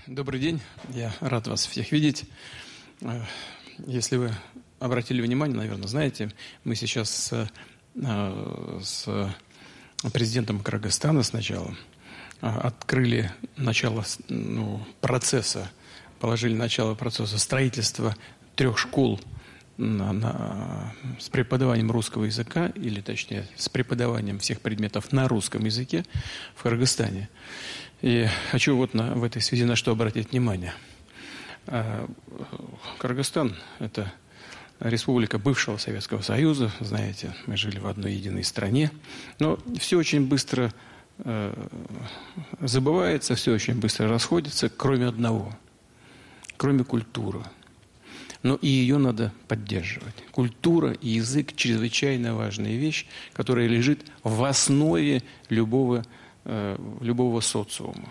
Добрый день, я рад вас всех видеть. Если вы обратили внимание, наверное, знаете, мы сейчас с президентом Кыргызстана сначала открыли начало процесса, положили начало процесса строительства 3 школ с преподаванием русского языка, или точнее с преподаванием всех предметов на русском языке в Кыргызстане. И хочу в этой связи на что обратить внимание. Кыргызстан – это республика бывшего Советского Союза, знаете, мы жили в одной единой стране, но все очень быстро забывается, все очень быстро расходится, кроме одного, кроме культуры. Но и ее надо поддерживать. Культура и язык – чрезвычайно важная вещь, которая лежит в основе любого социума.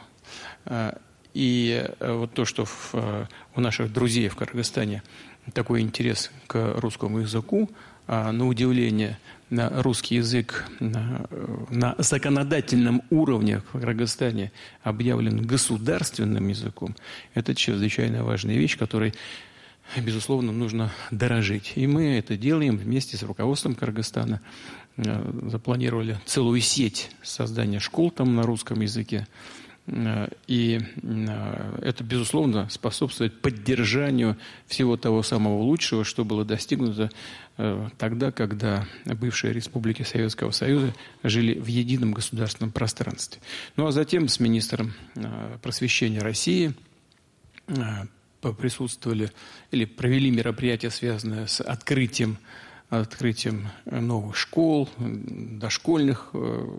И вот то, что у наших друзей в Кыргызстане такой интерес к русскому языку, на удивление, на русский язык на законодательном уровне в Кыргызстане объявлен государственным языком, это чрезвычайно важная вещь, которой, безусловно, нужно дорожить. И мы это делаем вместе с руководством Кыргызстана. Запланировали целую сеть создания школ там на русском языке. И это, безусловно, способствует поддержанию всего того самого лучшего, что было достигнуто тогда, когда бывшие республики Советского Союза жили в едином государственном пространстве. Ну а затем с министром просвещения России присутствовали или провели мероприятия, связанные с открытием новых школ, дошкольных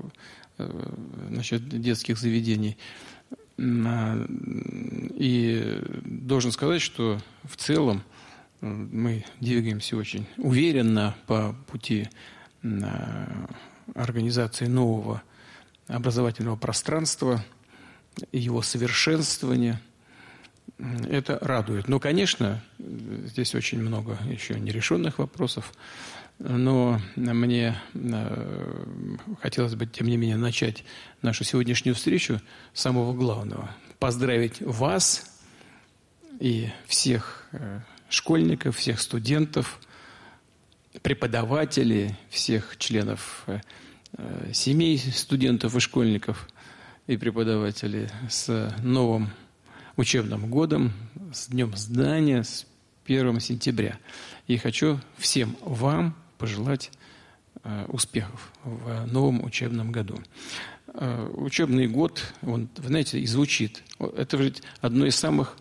детских заведений. И должен сказать, что в целом мы двигаемся очень уверенно по пути организации нового образовательного пространства, его совершенствования. Это радует. Но, конечно, здесь очень много еще нерешенных вопросов. Но мне хотелось бы, тем не менее, начать нашу сегодняшнюю встречу с самого главного. Поздравить вас и всех школьников, всех студентов, преподавателей, всех членов семей студентов и школьников и преподавателей с новым учебным годом, с Днем Знания, с 1 сентября. И хочу всем вам пожелать успехов в новом учебном году. Учебный год, он, вы знаете, и звучит. Это ведь один из самых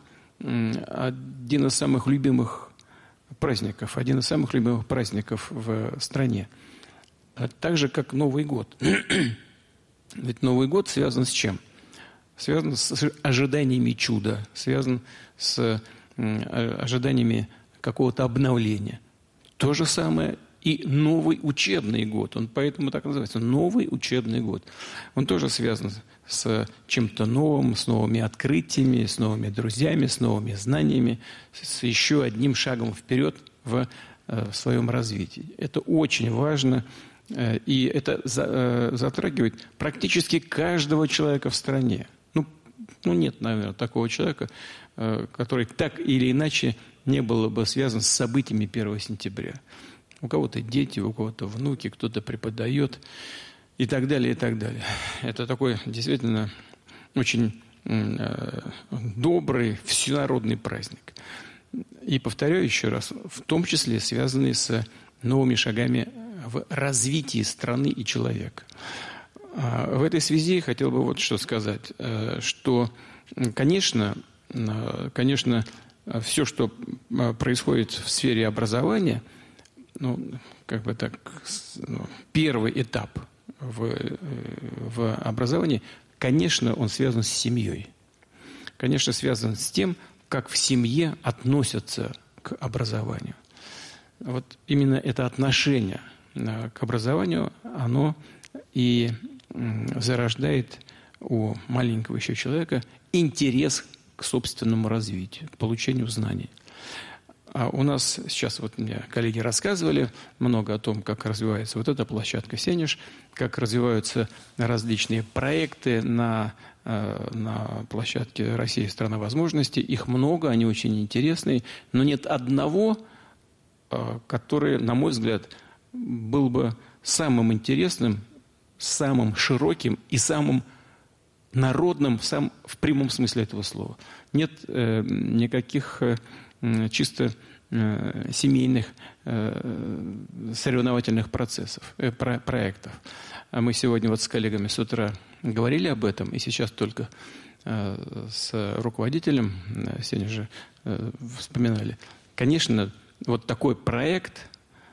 любимых праздников, в стране. Так же, как Новый год. Ведь Новый год связан с чем? Связан с ожиданиями чуда, связан с ожиданиями какого-то обновления. То же самое и новый учебный год. Он поэтому так называется. Новый учебный год. Он тоже связан с чем-то новым, с новыми открытиями, с новыми друзьями, с новыми знаниями, с еще одним шагом вперед в своем развитии. Это очень важно. И это затрагивает практически каждого человека в стране. Ну, нет, наверное, такого человека, который так или иначе не было бы связан с событиями 1 сентября. У кого-то дети, у кого-то внуки, кто-то преподает и так далее, и так далее. Это такой действительно очень добрый, всенародный праздник. И повторяю еще раз, в том числе связанный с новыми шагами в развитии страны и человека. В этой связи хотел бы вот что сказать, что, конечно, все, что происходит в сфере образования, первый этап в образовании, конечно, он связан с семьей. Конечно, связан с тем, как в семье относятся к образованию. Вот именно это отношение к образованию, оно и зарождает у маленького еще человека интерес к собственному развитию, к получению знаний. А у нас сейчас, вот мне коллеги рассказывали много о том, как развивается вот эта площадка «Сенеж», как развиваются различные проекты на площадке «Россия – страна возможностей». Их много, они очень интересные, но нет одного, который, на мой взгляд, был бы самым интересным, самым широким и самым народным в прямом смысле этого слова. Нет никаких чисто семейных соревновательных процессов, проектов. А мы сегодня вот с коллегами с утра говорили об этом, и сейчас только с руководителем Сенежа вспоминали. Конечно, вот такой проект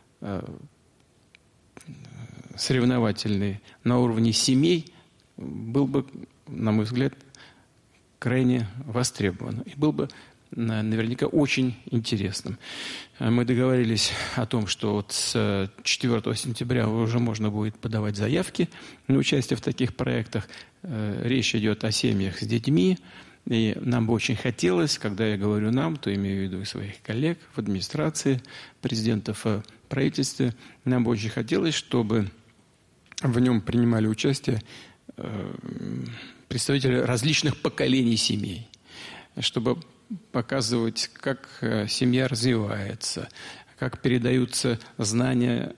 соревновательный на уровне семей был бы, на мой взгляд, крайне востребован. И был бы наверняка очень интересным. Мы договорились о том, что вот с 4 сентября уже можно будет подавать заявки на участие в таких проектах. Речь идет о семьях с детьми. И нам бы очень хотелось, когда я говорю «нам», то имею в виду и своих коллег в администрации, президентов в правительстве, нам бы очень хотелось, чтобы в нем принимали участие представители различных поколений семей, чтобы показывать, как семья развивается, как передаются знания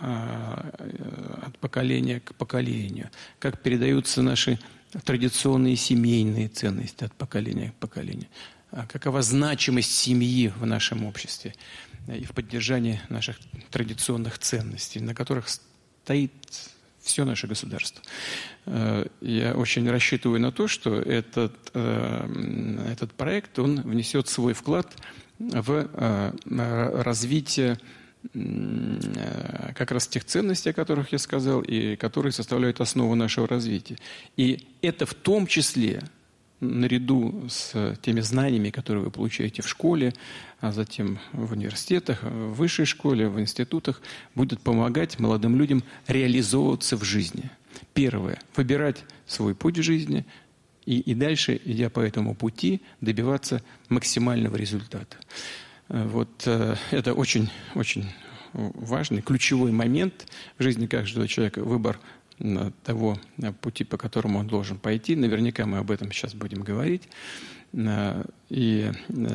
от поколения к поколению, как передаются наши традиционные семейные ценности от поколения к поколению, какова значимость семьи в нашем обществе и в поддержании наших традиционных ценностей, на которых стоит все наше государство. Я очень рассчитываю на то, что этот проект, он внесет свой вклад в развитие как раз тех ценностей, о которых я сказал, и которые составляют основу нашего развития. И это в том числе, наряду с теми знаниями, которые вы получаете в школе, а затем в университетах, в высшей школе, в институтах, будет помогать молодым людям реализовываться в жизни. Первое – выбирать свой путь в жизни и дальше, идя по этому пути, добиваться максимального результата. Вот это очень, очень важный, ключевой момент в жизни каждого человека – выбор того пути, по которому он должен пойти. Наверняка мы об этом сейчас будем говорить. И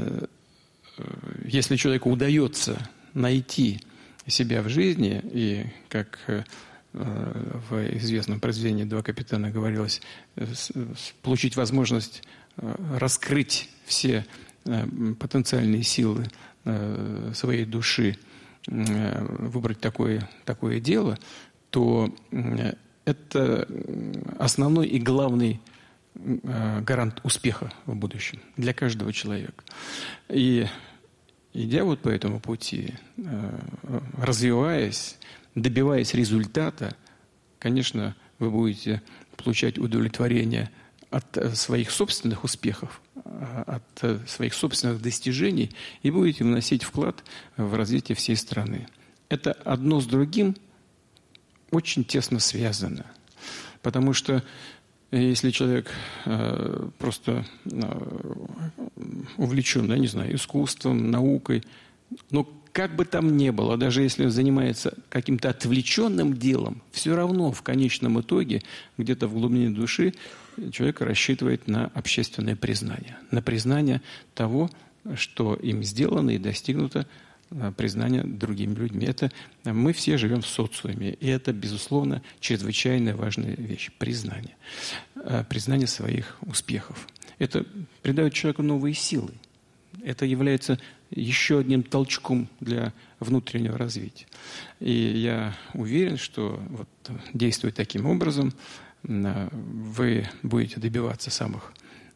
если человеку удается найти себя в жизни, и как в известном произведении «Два капитана» говорилось, получить возможность раскрыть все потенциальные силы своей души, выбрать такое дело, то это основной и главный гарант успеха в будущем для каждого человека. И идя вот по этому пути, развиваясь, добиваясь результата, конечно, вы будете получать удовлетворение от своих собственных успехов, от своих собственных достижений и будете вносить вклад в развитие всей страны. Это одно с другим очень тесно связано. Потому что если человек просто увлечен, я не знаю, искусством, наукой, но как бы там ни было, даже если он занимается каким-то отвлеченным делом, все равно в конечном итоге, где-то в глубине души, человек рассчитывает на общественное признание, на признание того, что им сделано и достигнуто, признание другими людьми. Это мы все живем в социуме, и это, безусловно, чрезвычайно важная вещь – признание. Признание своих успехов. Это придает человеку новые силы. Это является еще одним толчком для внутреннего развития. И я уверен, что вот, действуя таким образом, вы будете добиваться самых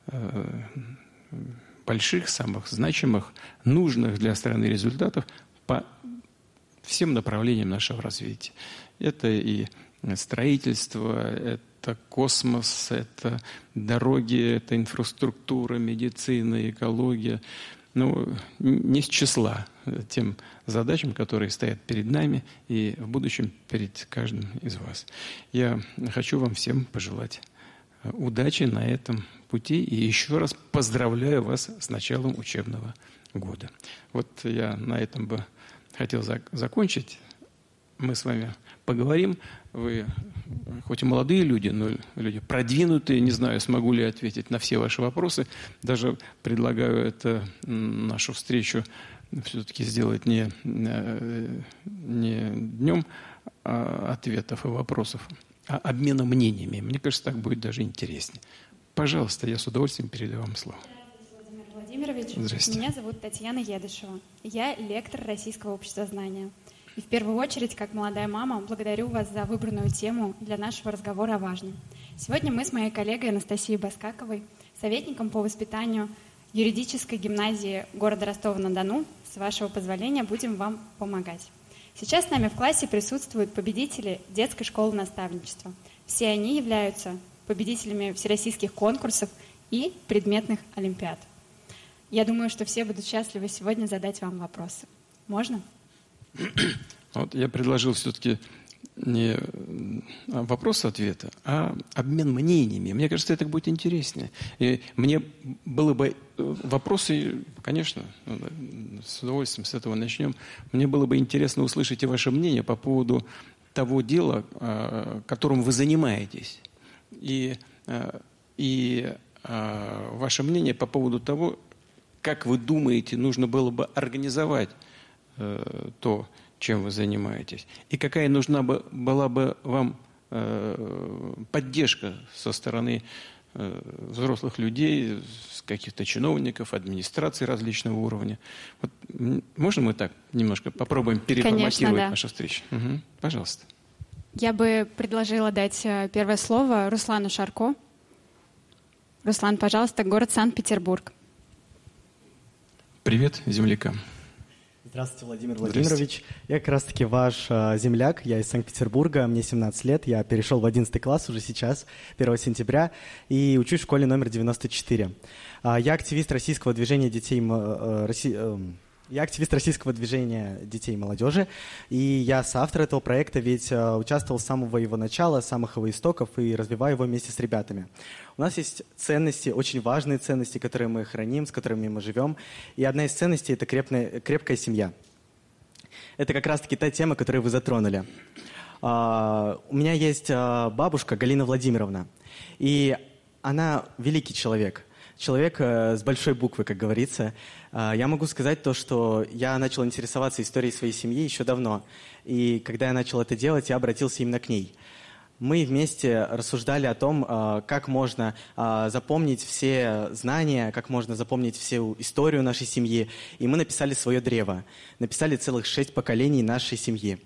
больших, самых значимых, нужных для страны результатов по всем направлениям нашего развития. Это и строительство, это космос, это дороги, это инфраструктура, медицина, экология. Ну, не с числа тем задачам, которые стоят перед нами и в будущем перед каждым из вас. Я хочу вам всем пожелать удачи на этом пути. И еще раз поздравляю вас с началом учебного года. Вот я на этом бы хотел закончить. Мы с вами поговорим. Вы хоть и молодые люди, но люди продвинутые. Не знаю, смогу ли ответить на все ваши вопросы. Даже предлагаю нашу встречу все-таки сделать не днем ответов и вопросов, а обмена мнениями. Мне кажется, так будет даже интереснее. Пожалуйста, я с удовольствием передаю вам слово. Владимир Владимирович. Здравствуйте. Меня зовут Татьяна Едышева. Я лектор Российского общества знания. И в первую очередь, как молодая мама, благодарю вас за выбранную тему для нашего разговора о важном. Сегодня мы с моей коллегой Анастасией Баскаковой, советником по воспитанию юридической гимназии города Ростова-на-Дону, с вашего позволения, будем вам помогать. Сейчас с нами в классе присутствуют победители детской школы наставничества. Все они являются победителями всероссийских конкурсов и предметных олимпиад. Я думаю, что все будут счастливы сегодня задать вам вопросы. Можно? Вот я предложил все-таки не вопрос-ответа, а обмен мнениями. Мне кажется, это будет интереснее. И мне было бы вопросы, конечно, с удовольствием с этого начнем. Мне было бы интересно услышать и ваше мнение по поводу того дела, которым вы занимаетесь. И ваше мнение по поводу того, как вы думаете, нужно было бы организовать то, чем вы занимаетесь, и какая нужна была бы вам поддержка со стороны взрослых людей, каких-то чиновников, администрации различного уровня. Вот, можно мы так немножко попробуем переформатировать нашу встречу? Угу. Пожалуйста. Я бы предложила дать первое слово Руслану Шарко. Руслан, пожалуйста, город Санкт-Петербург. Привет землякам. Здравствуйте, Владимир Владимирович. Я как раз-таки ваш земляк, я из Санкт-Петербурга, мне 17 лет, я перешел в 11 класс уже сейчас, 1 сентября, и учусь в школе номер 94. Я активист российского движения детей и молодежи, и я соавтор этого проекта, ведь участвовал с самого его начала, с самых его истоков, и развиваю его вместе с ребятами. У нас есть ценности, очень важные ценности, которые мы храним, с которыми мы живем, и одна из ценностей – это крепкая семья. Это как раз-таки та тема, которую вы затронули. У меня есть бабушка Галина Владимировна, и она великий человек. Человек с большой буквы, как говорится. Я могу сказать то, что я начал интересоваться историей своей семьи еще давно. И когда я начал это делать, я обратился именно к ней. Мы вместе рассуждали о том, как можно запомнить все знания, как можно запомнить всю историю нашей семьи. И мы написали свое древо. Написали целых 6 поколений нашей семьи.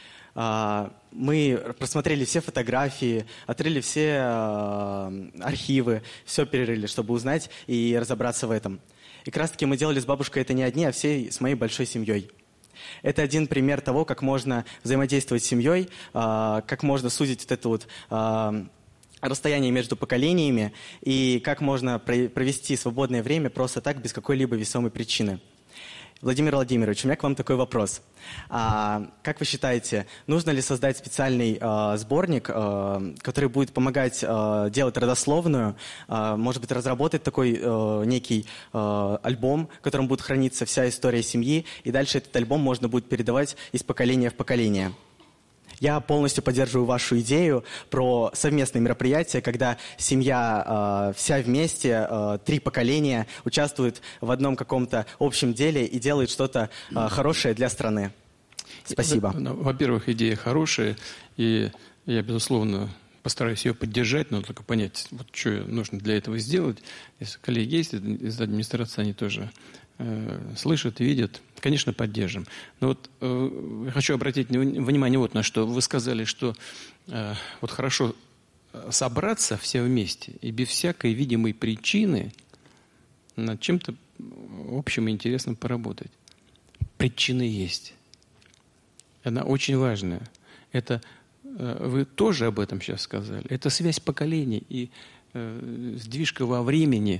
Мы просмотрели все фотографии, отрыли все архивы, все перерыли, чтобы узнать и разобраться в этом. И как раз-таки мы делали с бабушкой это не одни, а всей с моей большой семьей. Это один пример того, как можно взаимодействовать с семьей, как можно сузить вот это вот расстояние между поколениями и как можно провести свободное время просто так, без какой-либо весомой причины. Владимир Владимирович, у меня к вам такой вопрос. Как вы считаете, нужно ли создать специальный сборник, который будет помогать делать родословную, может быть, разработать такой некий альбом, в котором будет храниться вся история семьи, и дальше этот альбом можно будет передавать из поколения в поколение? Я полностью поддерживаю вашу идею про совместные мероприятия, когда семья вся вместе, 3 поколения участвуют в одном каком-то общем деле и делают что-то хорошее для страны. Спасибо. Во-первых, идея хорошая, и я, безусловно, постараюсь ее поддержать, но только понять, вот что нужно для этого сделать. Если коллеги есть из администрации, они тоже слышат, видят, конечно, поддержим. Но вот я хочу обратить внимание вот на что. Вы сказали, что вот хорошо собраться все вместе и без всякой видимой причины над чем-то общим и интересным поработать. Причина есть. Она очень важная. Это вы тоже об этом сейчас сказали. Это связь поколений и сдвижка во времени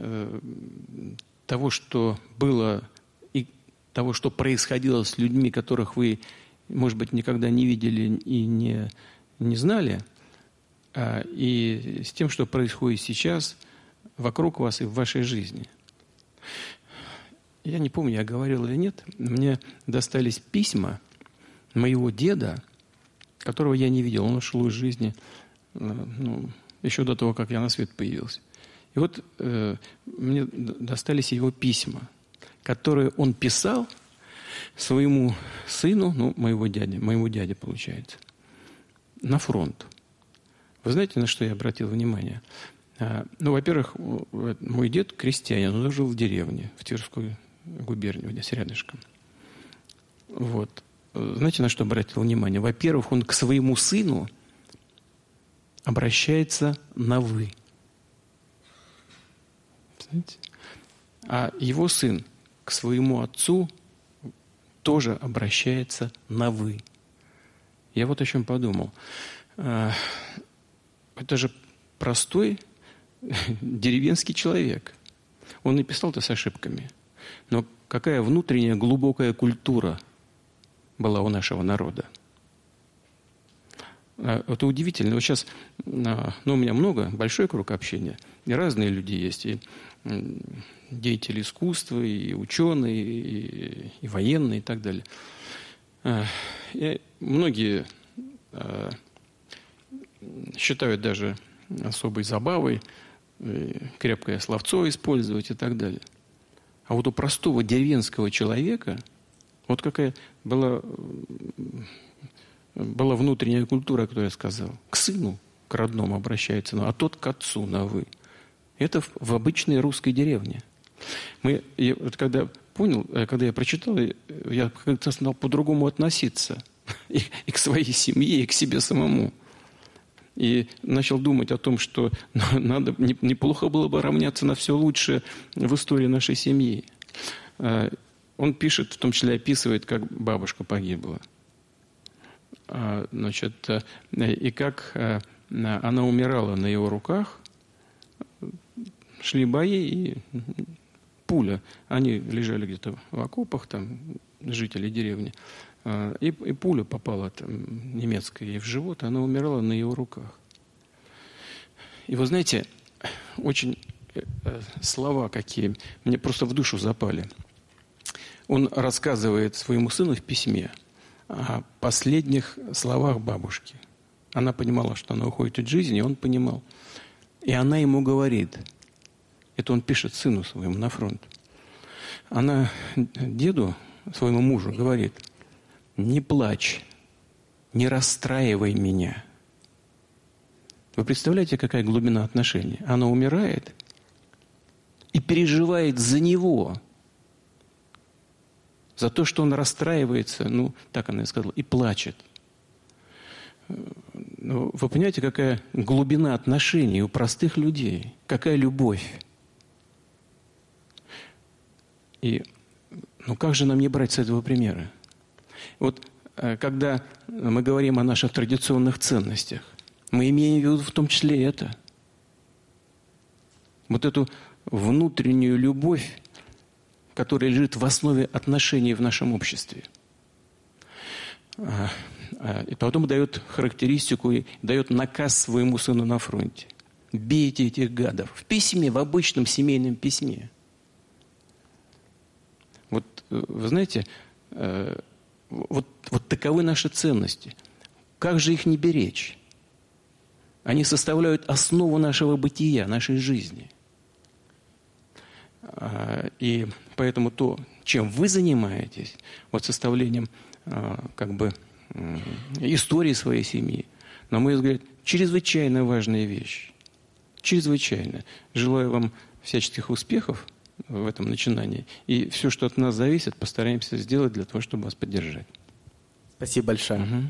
того, что было, и того, что происходило с людьми, которых вы, может быть, никогда не видели и не знали, и с тем, что происходит сейчас вокруг вас и в вашей жизни. Я не помню, я говорил или нет, мне достались письма моего деда, которого я не видел. Он ушел из жизни еще до того, как я на свет появился. И вот мне достались его письма, которые он писал своему сыну, моему дяде, получается, на фронт. Вы знаете, на что я обратил внимание? Во-первых, мой дед крестьянин, он жил в деревне, в Тверской губернии, здесь рядышком. Вот. Знаете, на что обратил внимание? Во-первых, он к своему сыну обращается на «вы». Знаете? А его сын к своему отцу тоже обращается на «вы». Я вот о чем подумал. Это же простой деревенский человек. Он написал-то с ошибками. Но какая внутренняя глубокая культура была у нашего народа. Это удивительно. Вот сейчас, у меня большой круг общения. И разные люди есть. И деятели искусства, и ученые, и военные, и так далее. И многие считают даже особой забавой крепкое словцо использовать и так далее. А вот у простого деревенского человека вот какая была внутренняя культура, которую я сказал. К сыну, к родному обращается, а тот к отцу на «вы». Это в обычной русской деревне. Когда я прочитал, я как-то стал по-другому относиться и к своей семье, и к себе самому. И начал думать о том, что неплохо было бы равняться на все лучшее в истории нашей семьи. Он пишет, в том числе описывает, как бабушка погибла. И как она умирала на его руках. Шли бои, и пуля. Они лежали где-то в окопах, там, жители деревни. И пуля попала немецкая ей в живот, она умирала на его руках. И вы знаете, очень слова какие, мне просто в душу запали. Он рассказывает своему сыну в письме о последних словах бабушки. Она понимала, что она уходит от жизни, и он понимал. И она ему говорит, это он пишет сыну своему на фронт, она деду, своему мужу, говорит: не плачь, не расстраивай меня. Вы представляете, какая глубина отношений? Она умирает и переживает за него, за то, что он расстраивается, так она и сказала, и плачет. Вы понимаете, какая глубина отношений у простых людей, какая любовь. И как же нам не брать с этого примера? Вот когда мы говорим о наших традиционных ценностях, мы имеем в виду в том числе это. Вот эту внутреннюю любовь, которая лежит в основе отношений в нашем обществе. И потом дает характеристику, и дает наказ своему сыну на фронте. Бейте этих гадов. В письме, в обычном семейном письме. Вот вы знаете, вот таковы наши ценности. Как же их не беречь? Они составляют основу нашего бытия, нашей жизни. И поэтому то, чем вы занимаетесь, составлением истории своей семьи, на мой взгляд, чрезвычайно важная вещь. Чрезвычайно. Желаю вам всяческих успехов в этом начинании. И все, что от нас зависит, постараемся сделать для того, чтобы вас поддержать. Спасибо большое. Угу.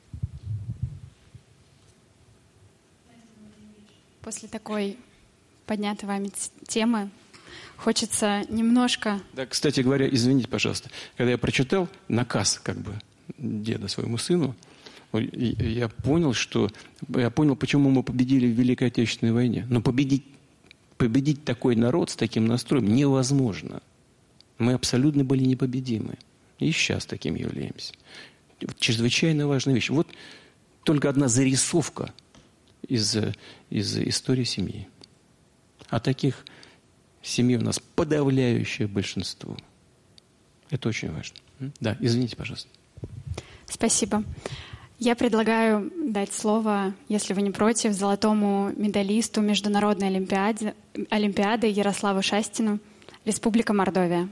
После такой поднятой вами темы хочется немножко... Да, кстати говоря, извините, пожалуйста, когда я прочитал наказ деда своему сыну, я понял, почему мы победили в Великой Отечественной войне. Но победить такой народ с таким настроем невозможно. Мы абсолютно были непобедимы. И сейчас таким являемся. Чрезвычайно важная вещь. Вот только одна зарисовка из истории семьи. А таких семей у нас подавляющее большинство. Это очень важно. Да, извините, пожалуйста. Спасибо. Я предлагаю дать слово, если вы не против, золотому медалисту Международной олимпиады Ярославу Шастину, Республика Мордовия.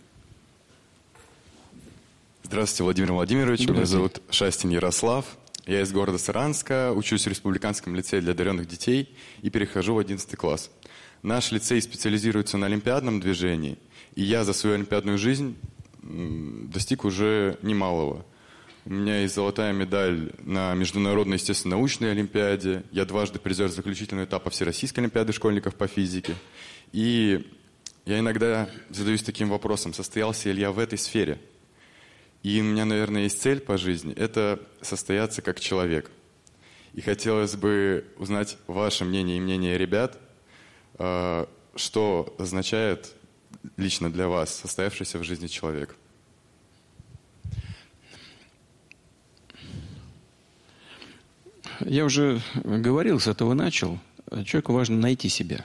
Здравствуйте, Владимир Владимирович. Меня зовут Шастин Ярослав. Я из города Саранска, учусь в Республиканском лицее для одаренных детей и перехожу в 11 класс. Наш лицей специализируется на олимпиадном движении, и я за свою олимпиадную жизнь достиг уже немалого. У меня есть золотая медаль на Международной естественно-научной олимпиаде. Я дважды призер заключительного этапа Всероссийской олимпиады школьников по физике. И я иногда задаюсь таким вопросом, состоялся ли я в этой сфере. И у меня, наверное, есть цель по жизни – это состояться как человек. И хотелось бы узнать ваше мнение и мнение ребят, что означает лично для вас состоявшийся в жизни человек. Я уже говорил, с этого начал. Человеку важно найти себя.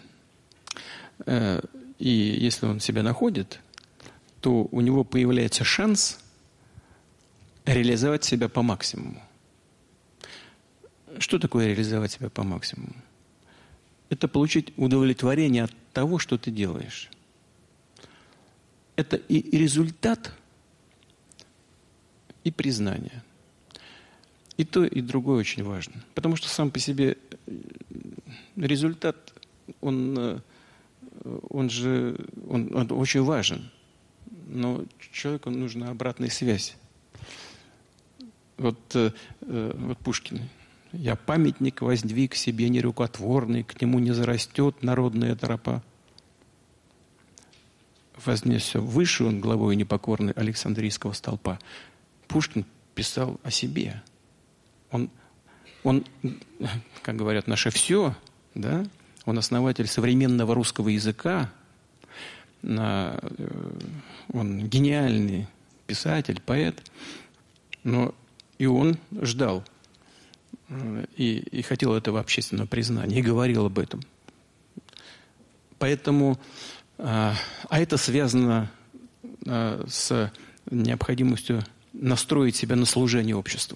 И если он себя находит, то у него появляется шанс реализовать себя по максимуму. Что такое реализовать себя по максимуму? Это получить удовлетворение от того, что ты делаешь. Это и результат, и признание. И то, и другое очень важно. Потому что сам по себе результат, он очень важен. Но человеку нужна обратная связь. Вот Пушкин. «Я памятник воздвиг себе нерукотворный, к нему не зарастет народная тропа». Вознесся выше он главой непокорной Александрийского столпа. Пушкин писал о себе. Он, как говорят, наше все, да? Он основатель современного русского языка, он гениальный писатель, поэт, но и он ждал и хотел этого общественного признания, и говорил об этом. Поэтому, это связано с необходимостью настроить себя на служение обществу.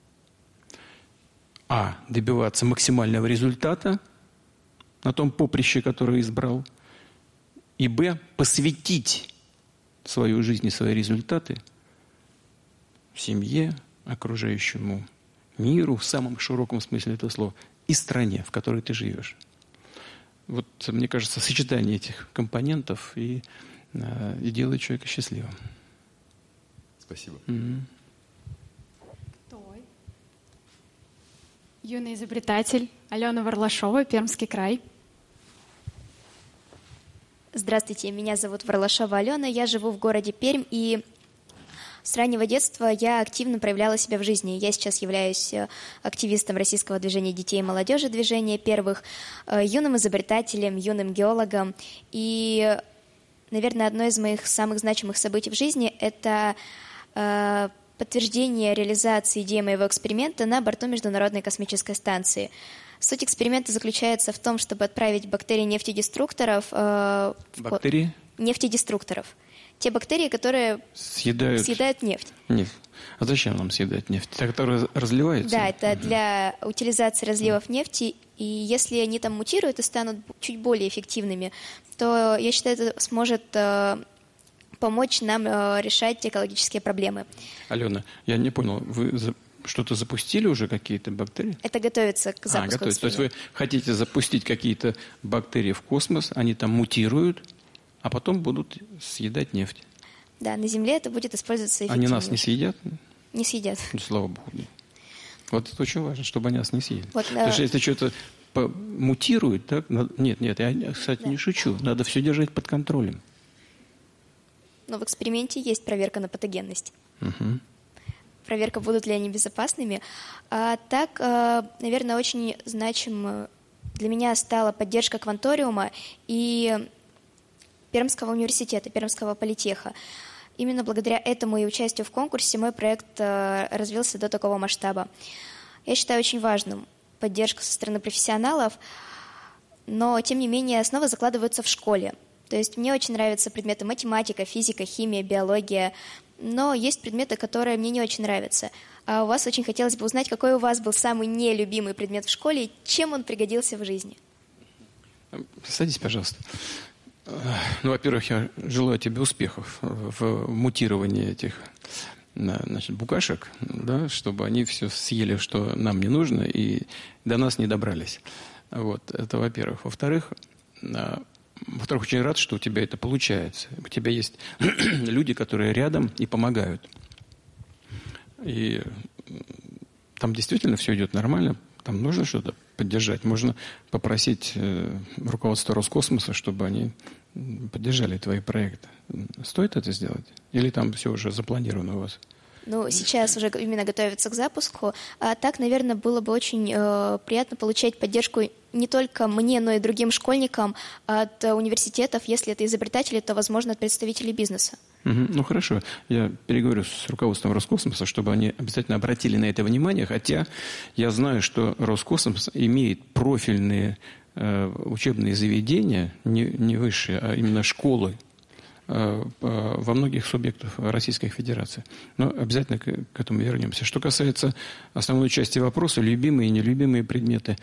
Добиваться максимального результата на том поприще, которое избрал. И посвятить свою жизнь и свои результаты семье, окружающему миру, в самом широком смысле этого слова, и стране, в которой ты живешь. Вот, мне кажется, сочетание этих компонентов и делает человека счастливым. Спасибо. Юный изобретатель Алена Варлашова, Пермский край. Здравствуйте, меня зовут Варлашова Алена, я живу в городе Пермь, и с раннего детства я активно проявляла себя в жизни. Я сейчас являюсь активистом российского движения детей и молодежи, движения первых, юным изобретателем, юным геологом. И, наверное, одно из моих самых значимых событий в жизни – это подтверждение реализации идеи моего эксперимента на борту Международной космической станции. Суть эксперимента заключается в том, чтобы отправить бактерии нефтедеструкторов... Бактерии? Нефтедеструкторов. Те бактерии, которые съедают нефть. Нефть. А зачем нам съедать нефть? Та, которая разливается? Да, это для утилизации разливов нефти. И если они там мутируют и станут чуть более эффективными, то, я считаю, это сможет помочь нам решать экологические проблемы. Алена, я не понял, вы что-то запустили уже, какие-то бактерии? Это готовится к запуску. Готовится. То есть вы хотите запустить какие-то бактерии в космос, они там мутируют, а потом будут съедать нефть. Да, на Земле это будет использоваться эффективнее. Они нас не съедят? Не съедят. Слава Богу. Вот это очень важно, чтобы они нас не съели. Вот, потому что если что-то мутирует, так? Нет, я, кстати, не шучу. Надо все держать под контролем. Но в эксперименте есть проверка на патогенность. Угу. Проверка, будут ли они безопасными. Так, наверное, очень значим для меня стала поддержка Кванториума и Пермского университета, Пермского политеха. Именно благодаря этому и участию в конкурсе мой проект развился до такого масштаба. Я считаю очень важным поддержка со стороны профессионалов, но, тем не менее, основы закладываются в школе. То есть мне очень нравятся предметы математика, физика, химия, биология, но есть предметы, которые мне не очень нравятся. А у вас очень хотелось бы узнать, какой у вас был самый нелюбимый предмет в школе и чем он пригодился в жизни. Садись, пожалуйста. Ну, во-первых, я желаю тебе успехов в мутировании этих, значит, букашек, да, чтобы они все съели, что нам не нужно, и до нас не добрались. Вот, это во-первых. Во-вторых, очень рад, что у тебя это получается. У тебя есть люди, которые рядом и помогают. И там действительно все идет нормально. Там нужно что-то поддержать. Можно попросить руководство Роскосмоса, чтобы они поддержали твои проекты. Стоит это сделать? Или там все уже запланировано у вас? Ну, сейчас уже именно готовится к запуску. А так, наверное, было бы очень приятно получать поддержку не только мне, но и другим школьникам от университетов. Если это изобретатели, то, возможно, от представителей бизнеса. Ну, хорошо. Я переговорю с руководством Роскосмоса, чтобы они обязательно обратили на это внимание. Хотя я знаю, что Роскосмос имеет профильные учебные заведения, не высшие, а именно школы, во многих субъектах Российской Федерации. Но обязательно к этому вернемся. Что касается основной части вопроса, любимые и нелюбимые предметы,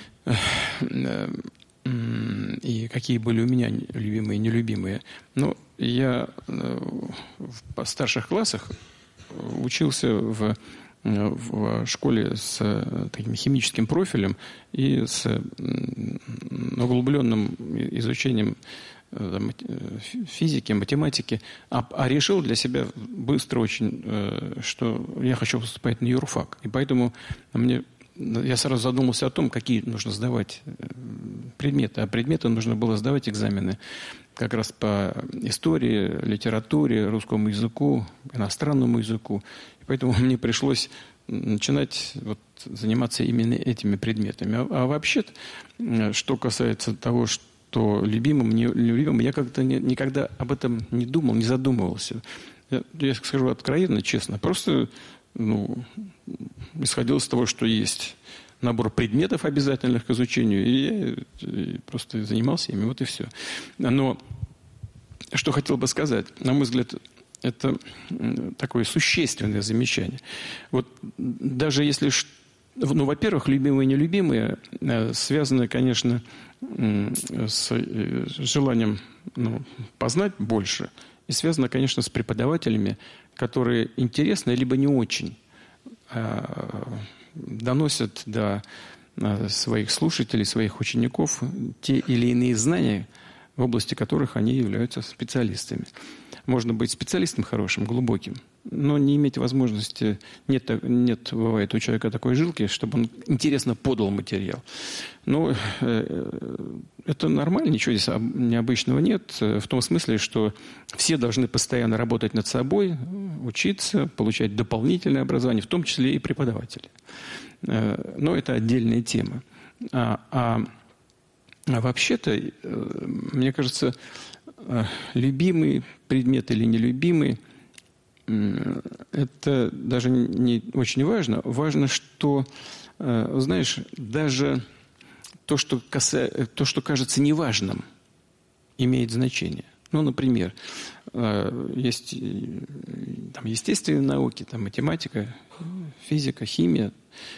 и какие были у меня любимые и нелюбимые. Ну, я в старших классах учился в школе с таким химическим профилем и с углубленным изучением физики, математики, а решил для себя быстро очень, что я хочу поступать на юрфак. И поэтому я сразу задумался о том, какие нужно сдавать предметы. А предметы нужно было сдавать экзамены как раз по истории, литературе, русскому языку, иностранному языку. И поэтому мне пришлось начинать заниматься именно этими предметами. А вообще-то, что касается того, что любимым, нелюбимым, я как-то никогда об этом не думал, не задумывался. Я скажу откровенно, честно, просто исходил из того, что есть набор предметов обязательных к изучению, и я просто занимался ими, вот и все. Но что хотел бы сказать, на мой взгляд, это такое существенное замечание. Вот даже если, во-первых, любимые и нелюбимые связаны, конечно, с желанием познать больше, и связано, конечно, с преподавателями, которые интересно либо не очень доносят до своих слушателей, своих учеников те или иные знания, в области которых они являются специалистами. Можно быть специалистом хорошим, глубоким, но не иметь возможности, нет, бывает у человека такой жилки, чтобы он интересно подал материал. Но это нормально, ничего здесь необычного нет, в том смысле, что все должны постоянно работать над собой, учиться, получать дополнительное образование, в том числе и преподаватели. Но это отдельная тема. А вообще-то, мне кажется, любимый предмет или нелюбимый, это даже не очень важно. Важно, что, знаешь, даже то, что кажется неважным, имеет значение. Ну, например, есть там естественные науки, там математика, физика, химия,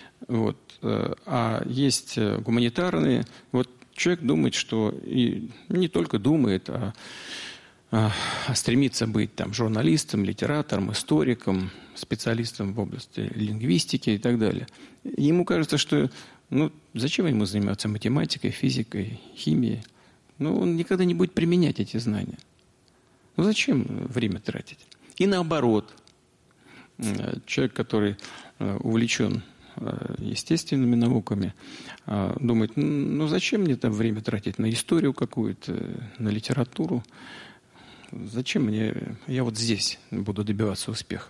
а есть гуманитарные. Вот человек думает, что и не только думает, а стремится быть там журналистом, литератором, историком, специалистом в области лингвистики и так далее. И ему кажется, что зачем ему заниматься математикой, физикой, химией? Он никогда не будет применять эти знания. Зачем время тратить? И наоборот, человек, который увлечен естественными науками, думает, зачем мне там время тратить на историю какую-то, на литературу? Зачем мне? Я вот здесь буду добиваться успеха.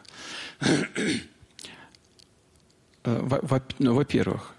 Во-первых,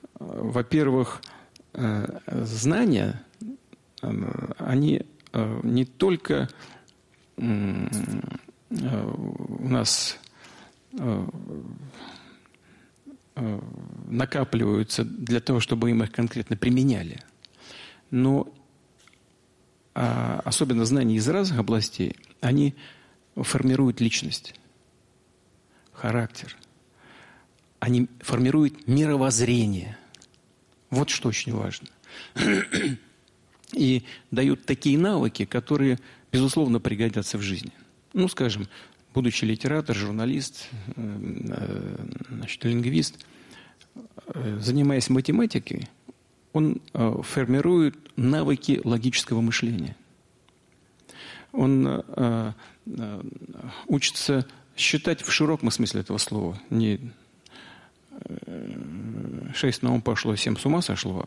знания, они не только у нас накапливаются для того, чтобы им их конкретно применяли. Но особенно знания из разных областей, они формируют личность, характер. Они формируют мировоззрение. Вот что очень важно. И дают такие навыки, которые, безусловно, пригодятся в жизни. Ну, скажем, будучи литератор, журналист, лингвист, занимаясь математикой, он формирует навыки логического мышления. Он учится считать в широком смысле этого слова. Не 6 на ум пошло, 7 с ума сошло,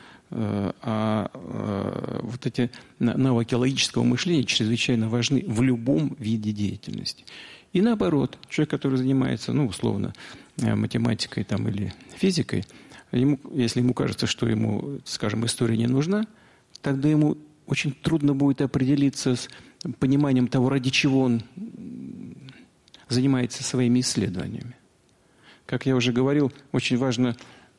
вот эти навыки логического мышления чрезвычайно важны в любом виде деятельности. И наоборот, человек, который занимается, условно, математикой там, или физикой, если ему кажется, что ему, скажем, история не нужна, тогда ему очень трудно будет определиться с пониманием того, ради чего он занимается своими исследованиями. Как я уже говорил, очень важна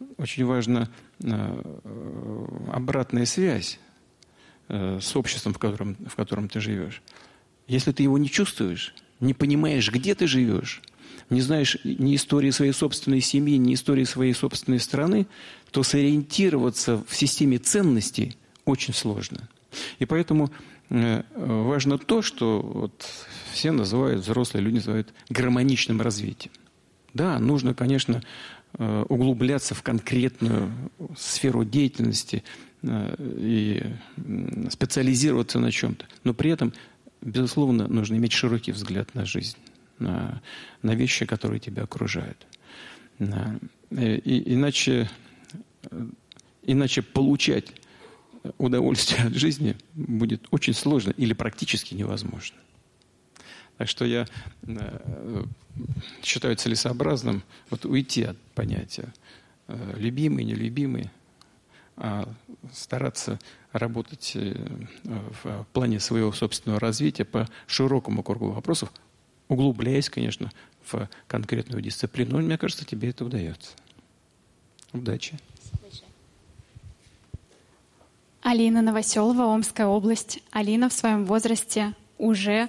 обратная связь с обществом, в котором ты живешь. Если ты его не чувствуешь, не понимаешь, где ты живешь, не знаешь ни истории своей собственной семьи, ни истории своей собственной страны, то сориентироваться в системе ценностей очень сложно. И поэтому важно то, что вот все называют, взрослые люди называют гармоничным развитием. Да, нужно, конечно, углубляться в конкретную сферу деятельности и специализироваться на чем-то. Но при этом, безусловно, нужно иметь широкий взгляд на жизнь, на вещи, которые тебя окружают. Иначе получать удовольствие от жизни будет очень сложно или практически невозможно. Так что я считаю целесообразным уйти от понятия любимый, нелюбимый, а стараться работать в плане своего собственного развития по широкому кругу вопросов, углубляясь, конечно, в конкретную дисциплину. Но, мне кажется, тебе это удается. Удачи. Алина Новоселова, Омская область. Алина в своем возрасте уже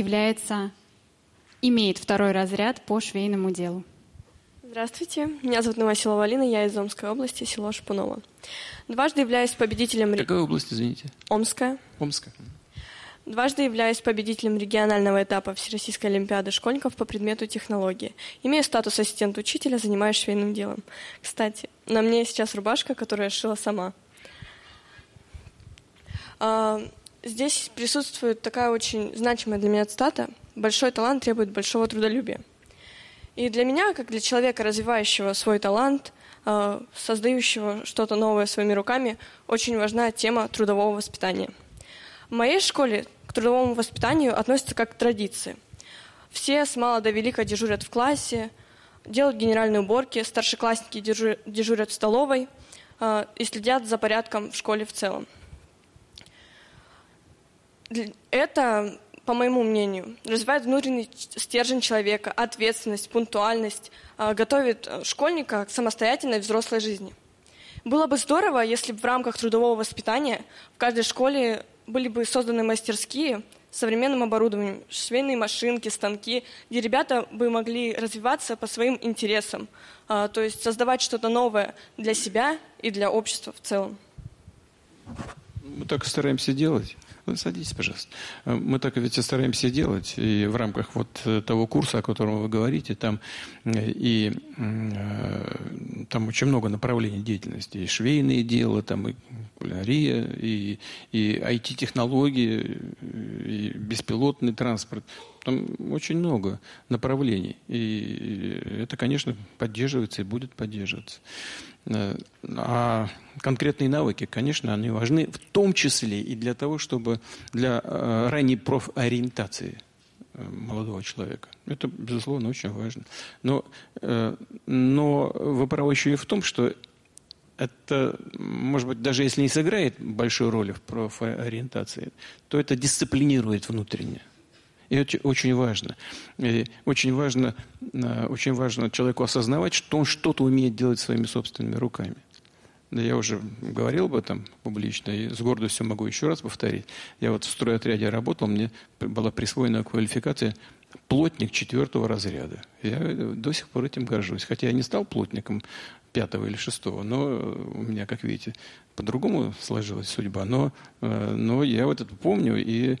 имеет 2-й разряд по швейному делу. Здравствуйте, меня зовут Новоселова Алина, я из Омской области, село Шпуново. Дважды являюсь победителем... Какая область, извините? Омская. Омская. Дважды являюсь победителем регионального этапа Всероссийской олимпиады школьников по предмету технологии. Имею статус ассистента учителя, занимаюсь швейным делом. Кстати, на мне сейчас рубашка, которую я шила сама. Здесь присутствует такая очень значимая для меня цитата: «Большой талант требует большого трудолюбия». И для меня, как для человека, развивающего свой талант, создающего что-то новое своими руками, очень важна тема трудового воспитания. В моей школе к трудовому воспитанию относятся как к традиции. Все с мала до велика дежурят в классе, делают генеральные уборки, старшеклассники дежурят в столовой и следят за порядком в школе в целом. Это, по моему мнению, развивает внутренний стержень человека, ответственность, пунктуальность, готовит школьника к самостоятельной взрослой жизни. Было бы здорово, если бы в рамках трудового воспитания в каждой школе были бы созданы мастерские с современным оборудованием, швейные машинки, станки, где ребята бы могли развиваться по своим интересам, то есть создавать что-то новое для себя и для общества в целом. Мы так и стараемся делать. Вы садитесь, пожалуйста. Мы так ведь и стараемся делать. И в рамках того курса, о котором вы говорите, там очень много направлений деятельности. И швейные дела, там и кулинария, и IT-технологии, и беспилотный транспорт. Там очень много направлений. И это, конечно, поддерживается и будет поддерживаться. А конкретные навыки, конечно, они важны, в том числе и для того, чтобы для ранней профориентации молодого человека. Это, безусловно, очень важно. Но вы правы еще и в том, что это, может быть, даже если не сыграет большой роли в профориентации, то это дисциплинирует внутренне. И это очень важно. И очень важно человеку осознавать, что он что-то умеет делать своими собственными руками. Да, я уже говорил об этом публично, и с гордостью могу еще раз повторить. Я вот в стройотряде работал, мне была присвоена квалификация плотник 4-го разряда. Я до сих пор этим горжусь. Хотя я не стал плотником 5-го или 6-го, но у меня, как видите, по-другому сложилась судьба. Но я вот это помню и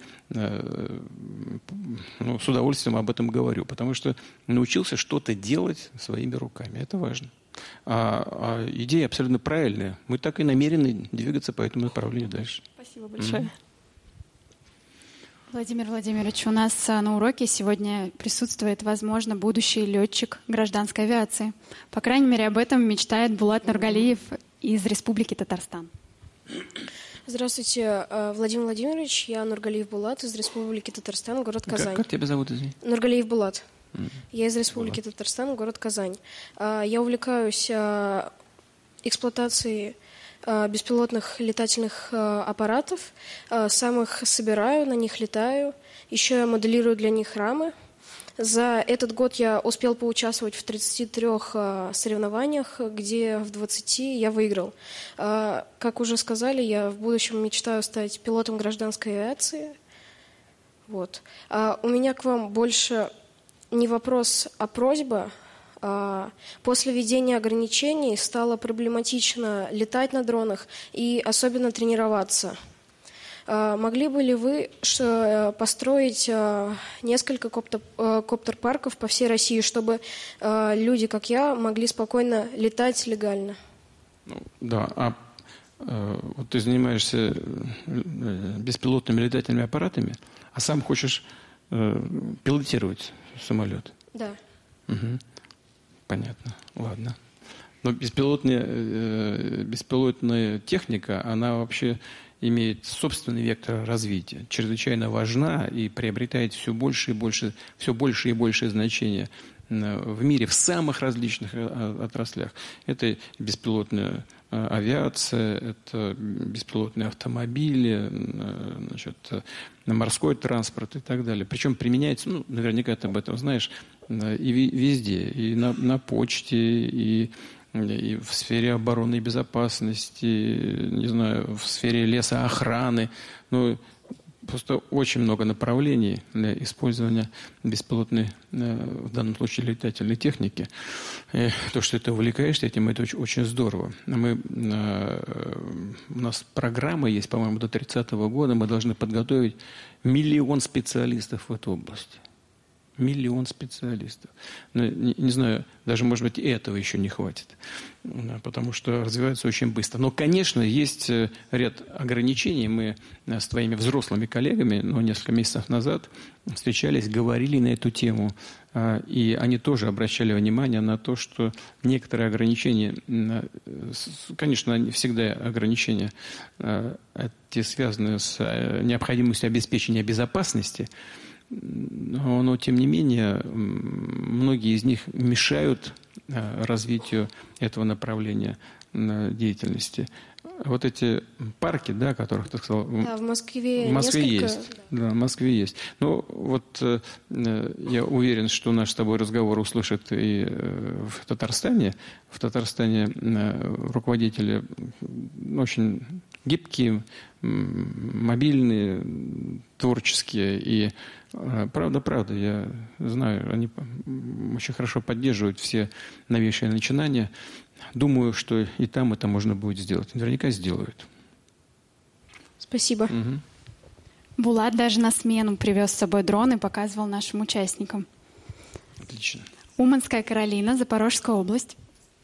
с удовольствием об этом говорю, потому что научился что-то делать своими руками. Это важно. А идея абсолютно правильная. Мы так и намерены двигаться по этому направлению дальше. Спасибо большое. Владимир Владимирович, у нас на уроке сегодня присутствует, возможно, будущий летчик гражданской авиации. По крайней мере, об этом мечтает Булат Нургалиев из Республики Татарстан. Здравствуйте, Владимир Владимирович. Я Нургалиев Булат из Республики Татарстан, город Казань. Как тебя зовут, извини? Нургалиев Булат. Я из Республики Татарстан, город Казань. Я увлекаюсь эксплуатацией беспилотных летательных аппаратов, сам их собираю, на них летаю, еще я моделирую для них рамы. За этот год я успел поучаствовать в 33 соревнованиях, где в 20 я выиграл. Как уже сказали, я в будущем мечтаю стать пилотом гражданской авиации. Вот. У меня к вам больше не вопрос, а просьба. После введения ограничений стало проблематично летать на дронах и особенно тренироваться. Могли бы ли вы построить несколько коптер-парков по всей России, чтобы люди, как я, могли спокойно летать легально? Да, вот ты занимаешься беспилотными летательными аппаратами, а сам хочешь пилотировать самолет? Да. Угу. Понятно, ладно. Но беспилотная техника, она вообще имеет собственный вектор развития, чрезвычайно важна и приобретает все больше и больше значения в мире, в самых различных отраслях. Это беспилотная авиация, это беспилотные автомобили, морской транспорт и так далее. Причем применяется, наверняка ты об этом знаешь, и везде, и на почте, и в сфере обороны и безопасности, не знаю, в сфере лесоохраны. Просто очень много направлений для использования беспилотной, в данном случае, летательной техники. И то, что ты увлекаешься этим, это очень, очень здорово. У нас программа есть, по-моему, до 30-го года. Мы должны подготовить 1 миллион специалистов в эту область. 1 миллион специалистов. Не знаю, даже, может быть, этого еще не хватит, потому что развивается очень быстро. Но, конечно, есть ряд ограничений. Мы с твоими взрослыми коллегами, несколько месяцев назад встречались, говорили на эту тему, и они тоже обращали внимание на то, что некоторые ограничения, конечно, они всегда ограничения, эти связаны с необходимостью обеспечения безопасности, но, тем не менее, многие из них мешают развитию этого направления деятельности. Вот эти парки, да, о которых ты сказал, да, в Москве есть. Да, в Москве есть. Я уверен, что наш с тобой разговор услышат и в Татарстане. В Татарстане руководители очень гибкие, мобильные, творческие. И правда, я знаю, они очень хорошо поддерживают все новейшие начинания. Думаю, что и там это можно будет сделать. Наверняка сделают. Спасибо. Угу. Булат даже на смену привез с собой дрон и показывал нашим участникам. Отлично. Уманская Каролина, Запорожская область.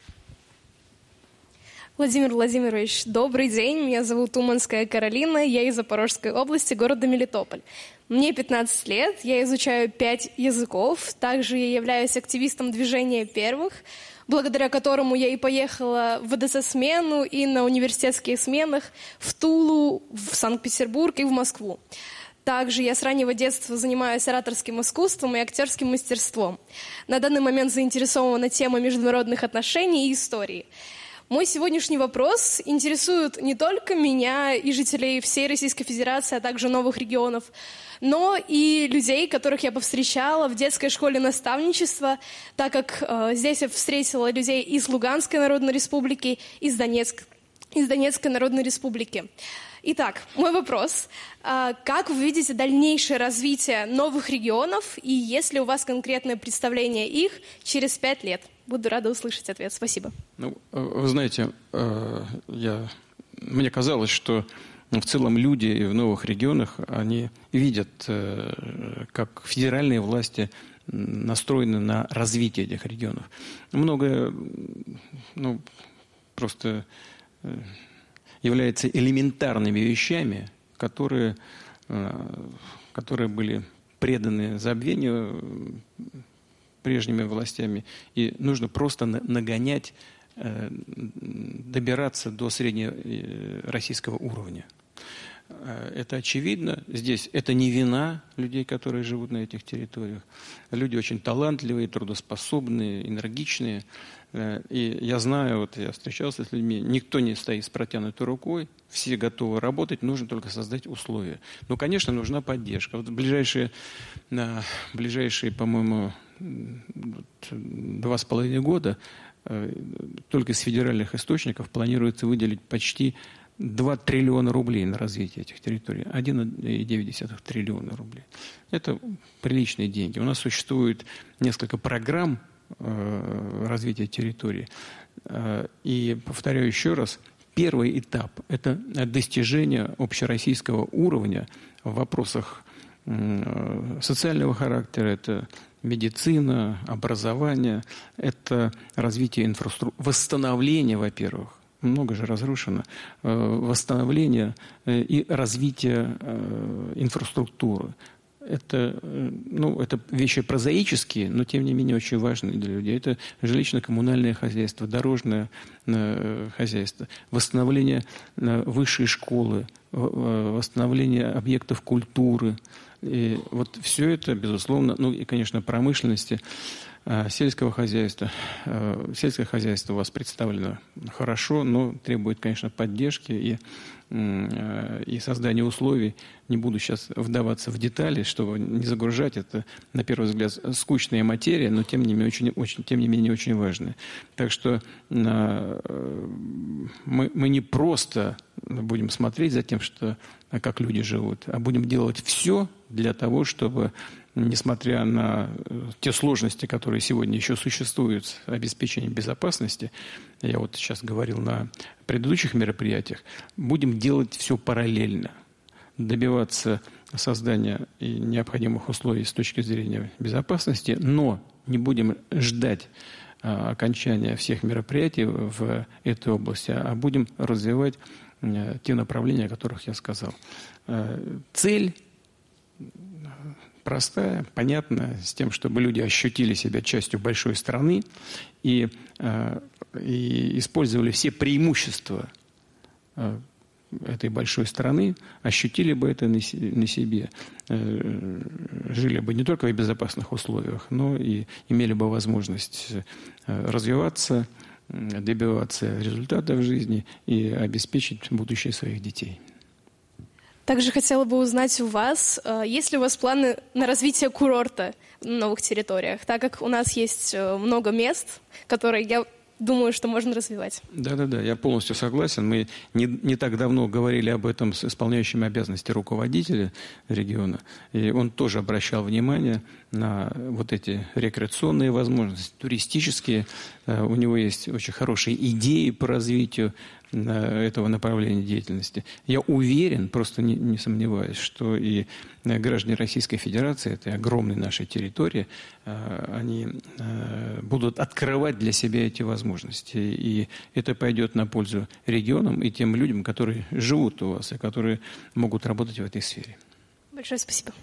Владимир Владимирович, добрый день. Меня зовут Уманская Каролина. Я из Запорожской области, города Мелитополь. Мне 15 лет. Я изучаю 5 языков. Также я являюсь активистом движения первых, благодаря которому я и поехала в ВДС-смену и на университетских сменах в Тулу, в Санкт-Петербург и в Москву. Также я с раннего детства занимаюсь ораторским искусством и актерским мастерством. На данный момент заинтересована темой международных отношений и истории. Мой сегодняшний вопрос интересует не только меня и жителей всей Российской Федерации, а также новых регионов, но и людей, которых я повстречала в детской школе наставничества, так как здесь я встретила людей из Луганской Народной Республики, из Донецкой Народной Республики. Итак, мой вопрос. Как вы видите дальнейшее развитие новых регионов, и есть ли у вас конкретное представление их через 5 лет? Буду рада услышать ответ. Спасибо. Ну, вы знаете, мне казалось, что в целом люди в новых регионах, они видят, как федеральные власти настроены на развитие этих регионов. Многое, просто является элементарными вещами, которые были преданы забвению прежними властями. И нужно просто нагонять, добираться до среднероссийского уровня. Это очевидно. Здесь это не вина людей, которые живут на этих территориях. Люди очень талантливые, трудоспособные, энергичные. И я знаю, я встречался с людьми, никто не стоит с протянутой рукой, все готовы работать, нужно только создать условия. Но, конечно, нужна поддержка. Вот ближайшие, по-моему, 2,5 года только из федеральных источников планируется выделить почти 2 триллиона рублей на развитие этих территорий. 1,9 триллиона рублей. Это приличные деньги. У нас существует несколько программ развития территории. И, повторяю еще раз, первый этап – это достижение общероссийского уровня в вопросах социального характера, это медицина, образование, это развитие инфраструктуры, восстановление, во-первых, много же разрушено, восстановление и развитие инфраструктуры. Это вещи прозаические, но тем не менее очень важные для людей. Это жилищно-коммунальное хозяйство, дорожное хозяйство, восстановление высшей школы, восстановление объектов культуры. И вот все это, безусловно, и, конечно, промышленности, сельского хозяйства. Сельское хозяйство у вас представлено хорошо, но требует, конечно, поддержки и создания условий. Не буду сейчас вдаваться в детали, чтобы не загружать. Это, на первый взгляд, скучная материя, но тем не менее очень важная. Так что мы не просто будем смотреть за тем, как люди живут, а будем делать все для того, чтобы, несмотря на те сложности, которые сегодня еще существуют с обеспечением безопасности, я вот сейчас говорил на предыдущих мероприятиях, будем делать все параллельно, добиваться создания необходимых условий с точки зрения безопасности, но не будем ждать окончания всех мероприятий в этой области, а будем развивать те направления, о которых я сказал. Цель простая, понятная, с тем, чтобы люди ощутили себя частью большой страны и использовали все преимущества этой большой страны, ощутили бы это на себе, жили бы не только в безопасных условиях, но и имели бы возможность развиваться, добиваться результатов в жизни и обеспечить будущее своих детей. Также хотела бы узнать у вас, есть ли у вас планы на развитие курорта на новых территориях, так как у нас есть много мест, которые, я думаю, что можно развивать. Да, я полностью согласен. Мы не так давно говорили об этом с исполняющим обязанности руководителя региона, и он тоже обращал внимание на вот эти рекреационные возможности, туристические. У него есть очень хорошие идеи по развитию этого направления деятельности. Я уверен, просто не сомневаюсь, что и граждане Российской Федерации, этой огромной нашей территории, они будут открывать для себя эти возможности. И это пойдет на пользу регионам и тем людям, которые живут у вас и которые могут работать в этой сфере. Большое спасибо.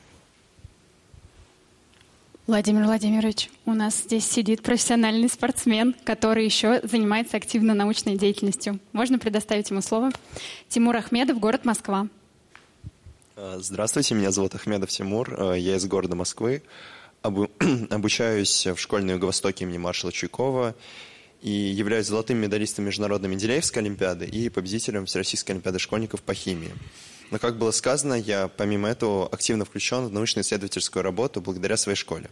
Владимир Владимирович, у нас здесь сидит профессиональный спортсмен, который еще занимается активно научной деятельностью. Можно предоставить ему слово? Тимур Ахмедов, город Москва. Здравствуйте, меня зовут Ахмедов Тимур, я из города Москвы. Обучаюсь в школе на Юго-Востоке имени маршала Чуйкова. И являюсь золотым медалистом Международной Менделеевской олимпиады и победителем Всероссийской олимпиады школьников по химии. Но, как было сказано, я помимо этого активно включен в научно-исследовательскую работу благодаря своей школе.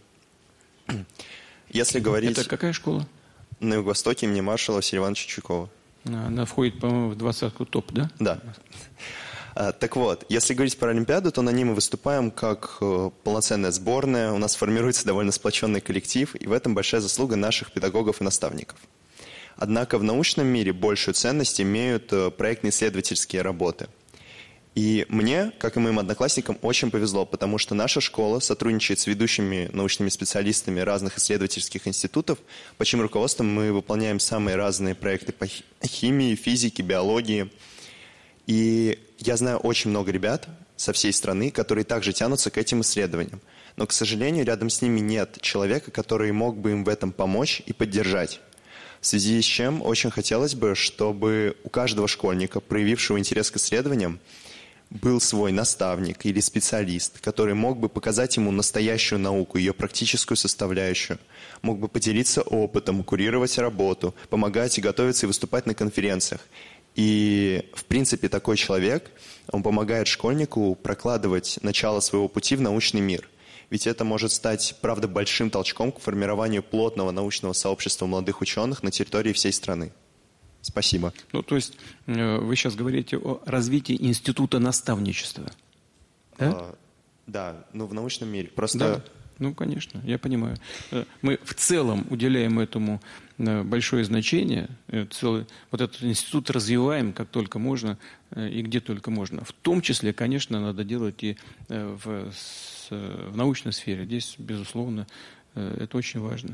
Если говорить... Это какая школа? На Юго-Востоке имени маршала Василия Ивановича Чуйкова. Она входит, по-моему, в 20-ку топ, да? Да. Так вот, если говорить про Олимпиаду, то на ней мы выступаем как полноценная сборная, у нас формируется довольно сплоченный коллектив, и в этом большая заслуга наших педагогов и наставников. Однако в научном мире большую ценность имеют проектно-исследовательские работы. И мне, как и моим одноклассникам, очень повезло, потому что наша школа сотрудничает с ведущими научными специалистами разных исследовательских институтов, под чьим руководством мы выполняем самые разные проекты по химии, физике, биологии. И я знаю очень много ребят со всей страны, которые также тянутся к этим исследованиям. Но, к сожалению, рядом с ними нет человека, который мог бы им в этом помочь и поддержать. В связи с чем очень хотелось бы, чтобы у каждого школьника, проявившего интерес к исследованиям, был свой наставник или специалист, который мог бы показать ему настоящую науку, ее практическую составляющую, мог бы поделиться опытом, курировать работу, помогать и готовиться и выступать на конференциях. И, в принципе, такой человек, он помогает школьнику прокладывать начало своего пути в научный мир. Ведь это может стать, правда, большим толчком к формированию плотного научного сообщества молодых ученых на территории всей страны. Спасибо. Ну, то есть вы сейчас говорите о развитии института наставничества, да? Да, ну в научном мире. Просто... Да, ну, конечно, я понимаю. Мы в целом уделяем этому большое значение. Вот этот институт развиваем как только можно и где только можно. В том числе, конечно, надо делать и в научной сфере. Здесь, безусловно, это очень важно.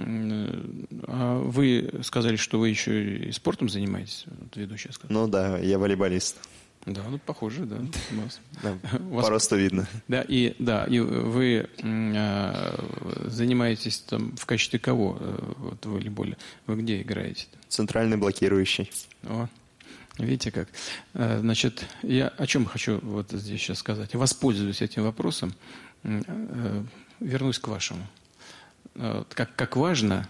А вы сказали, что вы еще и спортом занимаетесь? Вот ведущая сказала. Ну да, я волейболист. Да, ну похоже, да. По росту видно. Да, и вы занимаетесь там в качестве кого вот, в волейболе? Вы где играете? Центральный блокирующий. О, видите как. Значит, я о чем хочу вот здесь сейчас сказать. Я воспользуюсь этим вопросом, вернусь к вашему. Как важно,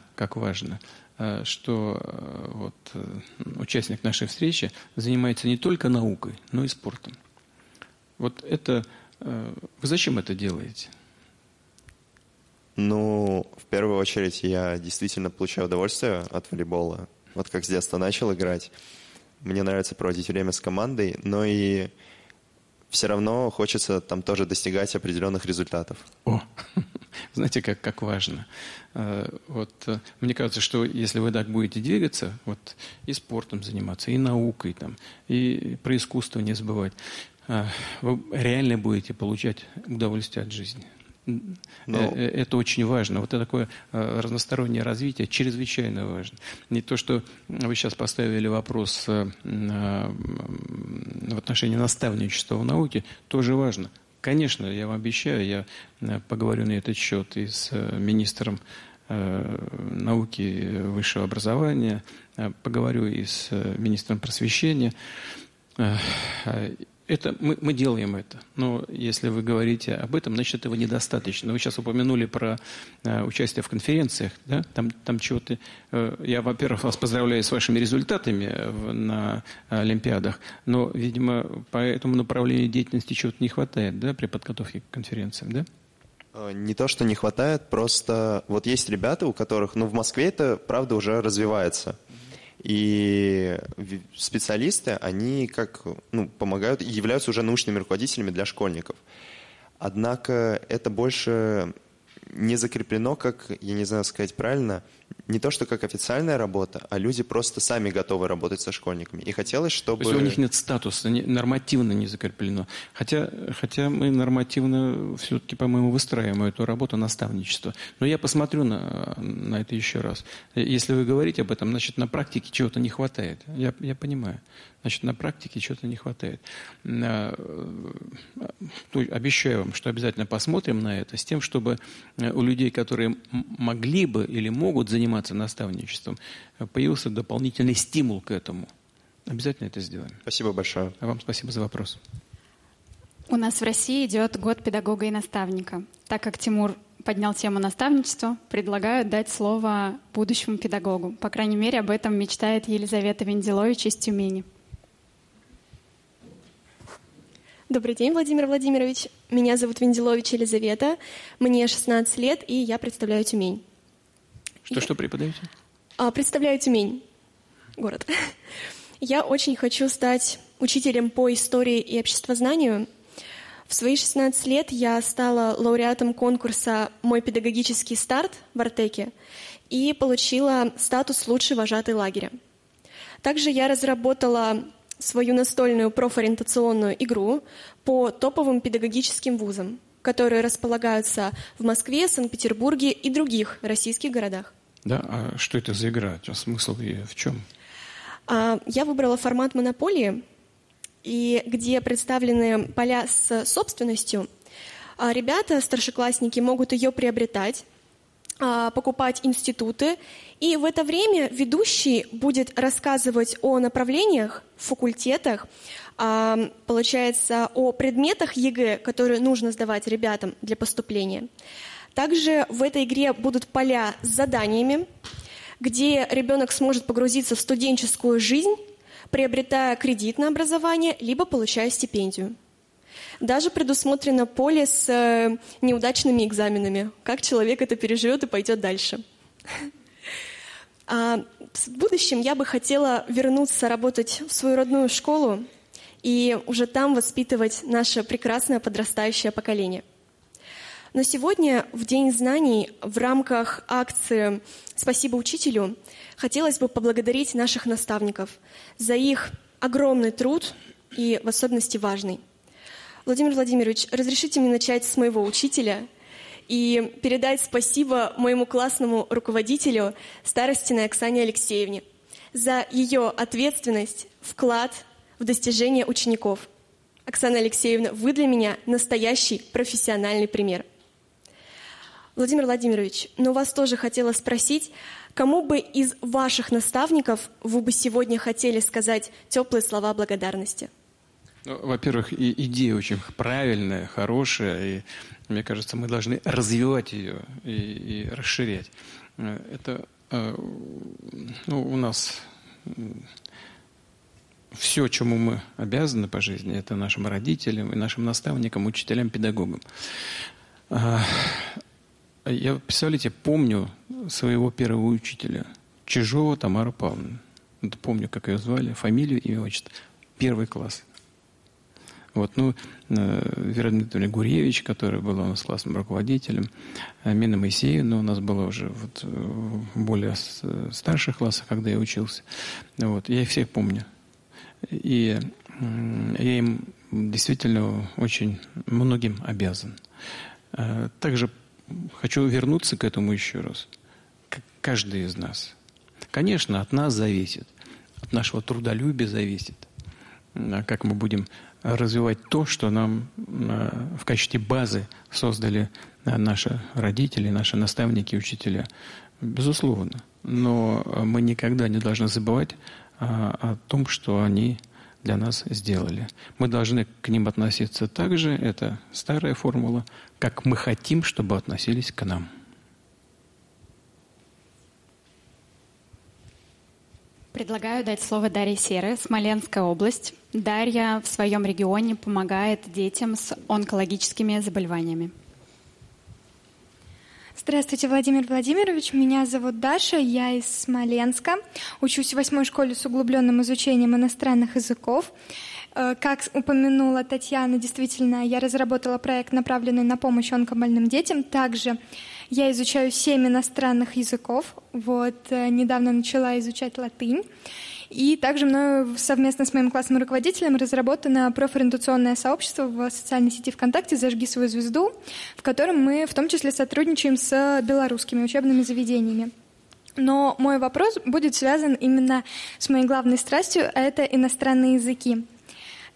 что вот, участник нашей встречи занимается не только наукой, но и спортом. Вот это... Вы зачем это делаете? Ну, в первую очередь, я действительно получаю удовольствие от волейбола. Вот как с детства начал играть. Мне нравится проводить время с командой, но и все равно хочется там тоже достигать определенных результатов. О, знаете, как важно. Вот, мне кажется, что если вы так будете двигаться, вот, и спортом заниматься, и наукой, там, и про искусство не забывать, вы реально будете получать удовольствие от жизни. Это очень важно. Вот это такое разностороннее развитие чрезвычайно важно. Не то, что вы сейчас поставили вопрос в отношении наставничества в науке, тоже важно. Конечно, я вам обещаю, я поговорю на этот счет и с министром науки и высшего образования, поговорю и с министром просвещения. Это, мы делаем это. Но если вы говорите об этом, значит, этого недостаточно. Вы сейчас упомянули про участие в конференциях. Да? Там чего-то... Я, во-первых, вас поздравляю с вашими результатами на Олимпиадах, но, видимо, по этому направлению деятельности чего-то не хватает, да, при подготовке к конференциям, да? Не то, что не хватает, просто вот есть ребята, у которых... Ну, в Москве это, правда, уже развивается. И специалисты, они помогают и являются уже научными руководителями для школьников. Однако это больше не закреплено, как, я не знаю сказать правильно, не то, что как официальная работа, а люди просто сами готовы работать со школьниками. И хотелось, чтобы... То есть у них нет статуса, нормативно не закреплено. Хотя мы нормативно все-таки, по-моему, выстраиваем эту работу наставничества. Но я посмотрю на это еще раз. Если вы говорите об этом, значит, на практике чего-то не хватает. Я понимаю. Значит, на практике чего-то не хватает. Обещаю вам, что обязательно посмотрим на это, с тем, чтобы у людей, которые могли бы или могут заниматься наставничеством, появился дополнительный стимул к этому. Обязательно это сделаем. Спасибо большое. А вам спасибо за вопрос. У нас в России идет год педагога и наставника. Так как Тимур поднял тему наставничества, предлагаю дать слово будущему педагогу. По крайней мере, об этом мечтает Елизавета Венделович из Тюмени. Добрый день, Владимир Владимирович. Меня зовут Венделович Елизавета, мне 16 лет, и я представляю Тюмень. Что преподаете? Представляю Тюмень, город. Я очень хочу стать учителем по истории и обществознанию. В свои 16 лет я стала лауреатом конкурса «Мой педагогический старт» в Артеке и получила статус «Лучший вожатый лагеря». Также я разработала свою настольную профориентационную игру по топовым педагогическим вузам, которые располагаются в Москве, Санкт-Петербурге и других российских городах. Да, а что это за игра? Смысл ее в чем? Я выбрала формат монополии, и где представлены поля с собственностью. Ребята, старшеклассники, могут ее приобретать, покупать институты, и в это время ведущий будет рассказывать о направлениях, факультетах, получается, о предметах ЕГЭ, которые нужно сдавать ребятам для поступления. Также в этой игре будут поля с заданиями, где ребенок сможет погрузиться в студенческую жизнь, приобретая кредит на образование, либо получая стипендию. Даже предусмотрено поле с неудачными экзаменами, как человек это переживет и пойдет дальше. В будущем я бы хотела вернуться работать в свою родную школу и уже там воспитывать наше прекрасное подрастающее поколение. Но сегодня, в День знаний, в рамках акции «Спасибо учителю», хотелось бы поблагодарить наших наставников за их огромный труд и, в особенности, важный. Владимир Владимирович, разрешите мне начать с моего учителя и передать спасибо моему классному руководителю Старостиной Оксане Алексеевне за ее ответственность, вклад в достижение учеников. Оксана Алексеевна, вы для меня настоящий профессиональный пример. Владимир Владимирович, но вас тоже хотела спросить, кому бы из ваших наставников вы бы сегодня хотели сказать теплые слова благодарности? Во-первых, идея очень правильная, хорошая, и, мне кажется, мы должны развивать ее и расширять. Это у нас все, чему мы обязаны по жизни, это нашим родителям и нашим наставникам, учителям, педагогам. Я, представляете, помню своего первого учителя, Чижова Тамару Павловну. Помню, как ее звали, фамилию, имя, отчество. Первый класс. Вера Дмитриевна Гуревич, которая была у нас классным руководителем, Мина Моисеевна у нас была уже в более старших классах, когда я учился. Я их всех помню. И я им действительно очень многим обязан. Также хочу вернуться к этому еще раз. Каждый из нас. Конечно, от нас зависит, от нашего трудолюбия зависит, как мы будем развивать то, что нам в качестве базы создали наши родители, наши наставники, учителя. Безусловно. Но мы никогда не должны забывать о том, что они для нас сделали. Мы должны к ним относиться так же, это старая формула, как мы хотим, чтобы относились к нам. Предлагаю дать слово Дарье Серой, Смоленская область. Дарья в своем регионе помогает детям с онкологическими заболеваниями. Здравствуйте, Владимир Владимирович. Меня зовут Даша, я из Смоленска. Учусь в 8-й школе с углубленным изучением иностранных языков. Как упомянула Татьяна, действительно, я разработала проект, направленный на помощь онкобольным детям. Также я изучаю 7 иностранных языков. Недавно начала изучать латынь. И также мною совместно с моим классным руководителем разработано профориентационное сообщество в социальной сети ВКонтакте «Зажги свою звезду», в котором мы в том числе сотрудничаем с белорусскими учебными заведениями. Но мой вопрос будет связан именно с моей главной страстью, а это иностранные языки.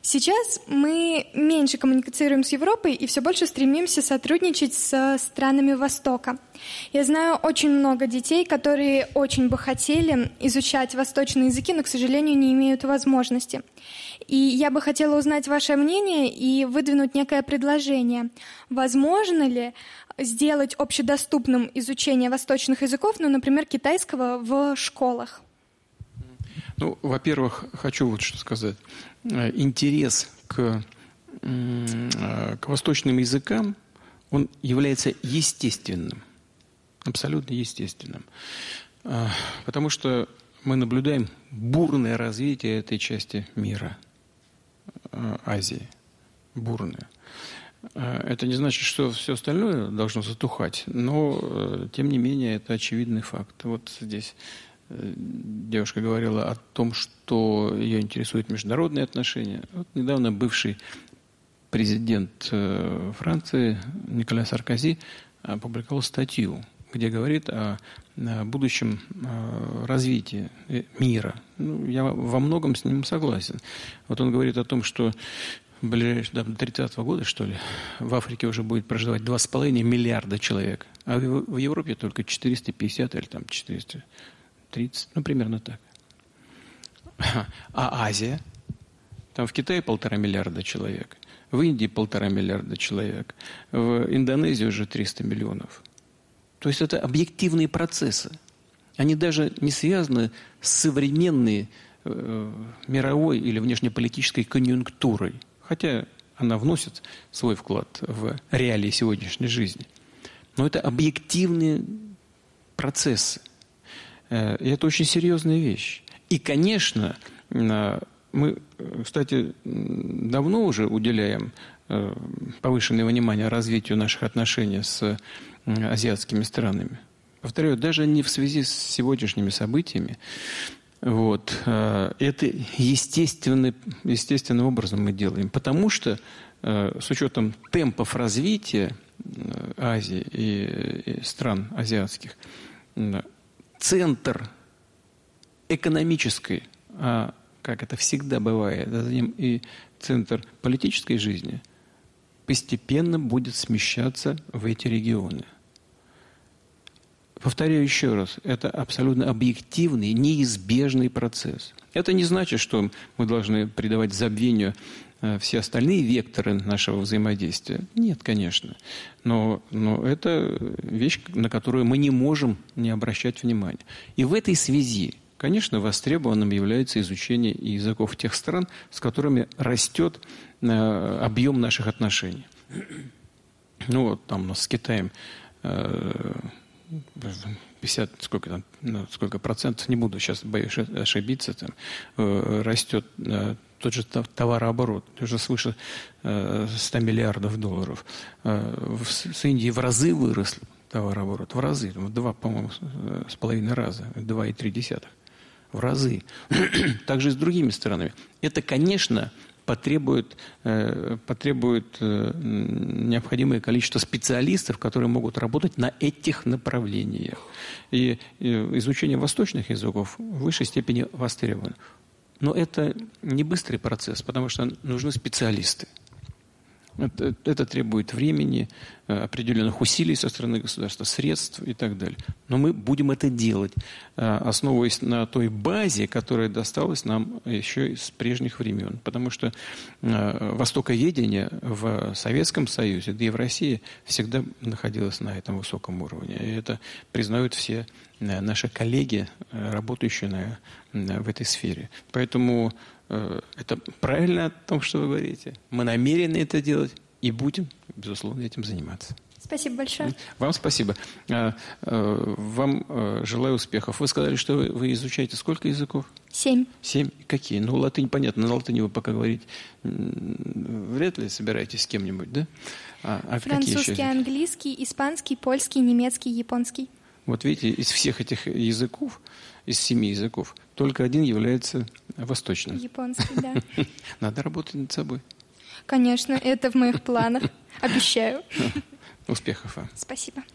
Сейчас мы меньше коммуницируем с Европой и все больше стремимся сотрудничать со странами Востока. Я знаю очень много детей, которые очень бы хотели изучать восточные языки, но, к сожалению, не имеют возможности. И я бы хотела узнать ваше мнение и выдвинуть некое предложение. Возможно ли сделать общедоступным изучение восточных языков, ну, например, китайского, в школах? Ну, во-первых, хочу вот что сказать. Интерес к восточным языкам, он является естественным, абсолютно естественным. Потому что мы наблюдаем бурное развитие этой части мира, Азии, бурное. Это не значит, что все остальное должно затухать, но, тем не менее, это очевидный факт. Вот здесь девушка говорила о том, что ее интересуют международные отношения. Вот недавно бывший президент Франции Николя Саркози опубликовал статью, где говорит о будущем развитии мира. Ну, я во многом с ним согласен. Вот он говорит о том, что в ближайшие, до 30-го года, что ли, в Африке уже будет проживать 2,5 миллиарда человек, а в Европе только 450 или там 430, ну, примерно так. А Азия? Там в Китае 1,5 миллиарда человек, в Индии 1,5 миллиарда человек, в Индонезии уже 300 миллионов. То есть это объективные процессы. Они даже не связаны с современной мировой или внешнеполитической конъюнктурой, хотя она вносит свой вклад в реалии сегодняшней жизни. Но это объективные процессы. И это очень серьезная вещь. И, конечно, мы, кстати, давно уже уделяем повышенное внимание развитию наших отношений с азиатскими странами. Повторяю, даже не в связи с сегодняшними событиями. Вот. Это естественным образом мы делаем. Потому что с учетом темпов развития Азии и стран азиатских, центр экономической, а как это всегда бывает, и центр политической жизни постепенно будет смещаться в эти регионы. Повторяю еще раз, это абсолютно объективный, неизбежный процесс. Это не значит, что мы должны придавать забвению все остальные векторы нашего взаимодействия. Нет, конечно. Но это вещь, на которую мы не можем не обращать внимания. И в этой связи, конечно, востребованным является изучение языков тех стран, с которыми растет объем наших отношений. Ну, вот там у нас с Китаем 50, сколько процентов, не буду сейчас, боюсь ошибиться, там, растет тот же товарооборот, уже свыше 100 миллиардов долларов. С Индией в разы вырос товарооборот, в разы, в 2,5 раза, 2,3, в разы. Также и с другими странами. Это, конечно, потребует необходимое количество специалистов, которые могут работать на этих направлениях. И изучение восточных языков в высшей степени востребовано. Но это не быстрый процесс, потому что нужны специалисты. Это требует времени, определенных усилий со стороны государства, средств и так далее. Но мы будем это делать, основываясь на той базе, которая досталась нам еще из прежних времен. Потому что востоковедение в Советском Союзе, да и в России всегда находилось на этом высоком уровне. И это признают все наши коллеги, работающие в этой сфере. Поэтому это правильно о том, что вы говорите. Мы намерены это делать и будем, безусловно, этим заниматься. Спасибо большое. Вам спасибо. Вам желаю успехов. Вы сказали, что вы изучаете сколько языков? 7. 7? Какие? Ну, латынь, понятно. На латыни вы пока говорить вряд ли собираетесь с кем-нибудь, да? Французский, английский, испанский, польский, немецкий, японский. Вот видите, из всех этих языков, из 7 языков, только один является восточным. Японский, да. Надо работать над собой. Конечно, это в моих планах. Обещаю. Успехов вам. Спасибо.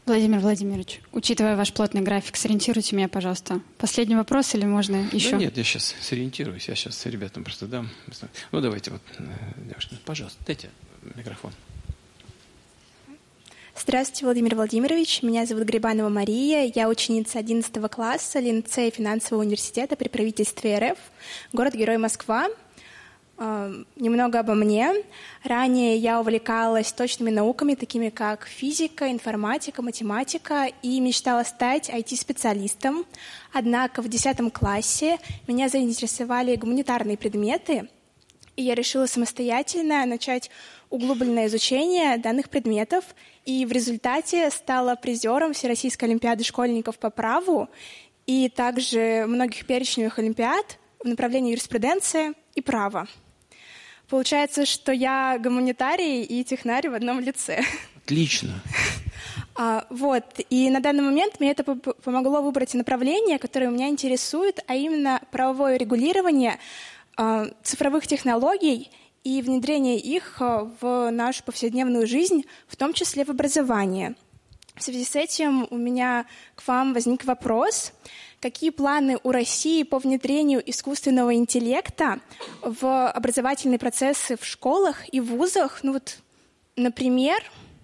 Владимир Владимирович, учитывая ваш плотный график, сориентируйте меня, пожалуйста. Последний вопрос или можно еще? Да нет, я сейчас сориентируюсь, я сейчас ребятам просто дам. Ну, давайте вот, девушка, пожалуйста, дайте микрофон. Здравствуйте, Владимир Владимирович. Меня зовут Грибанова Мария. Я ученица 11 класса лицея финансового университета при правительстве РФ, город-герой Москва. Немного обо мне. Ранее я увлекалась точными науками, такими как физика, информатика, математика, и мечтала стать IT-специалистом. Однако в 10 классе меня заинтересовали гуманитарные предметы, и я решила самостоятельно начать углубленное изучение данных предметов, и в результате стала призером Всероссийской олимпиады школьников по праву и также многих перечневых олимпиад в направлении юриспруденция и право. Получается, что я гуманитарий и технарь в одном лице. Отлично. Вот. И на данный момент мне это помогло выбрать направление, которое меня интересует, а именно правовое регулирование цифровых технологий и внедрение их в нашу повседневную жизнь, в том числе в образование. В связи с этим у меня к вам возник вопрос. Какие планы у России по внедрению искусственного интеллекта в образовательные процессы в школах и вузах? Ну вот, например,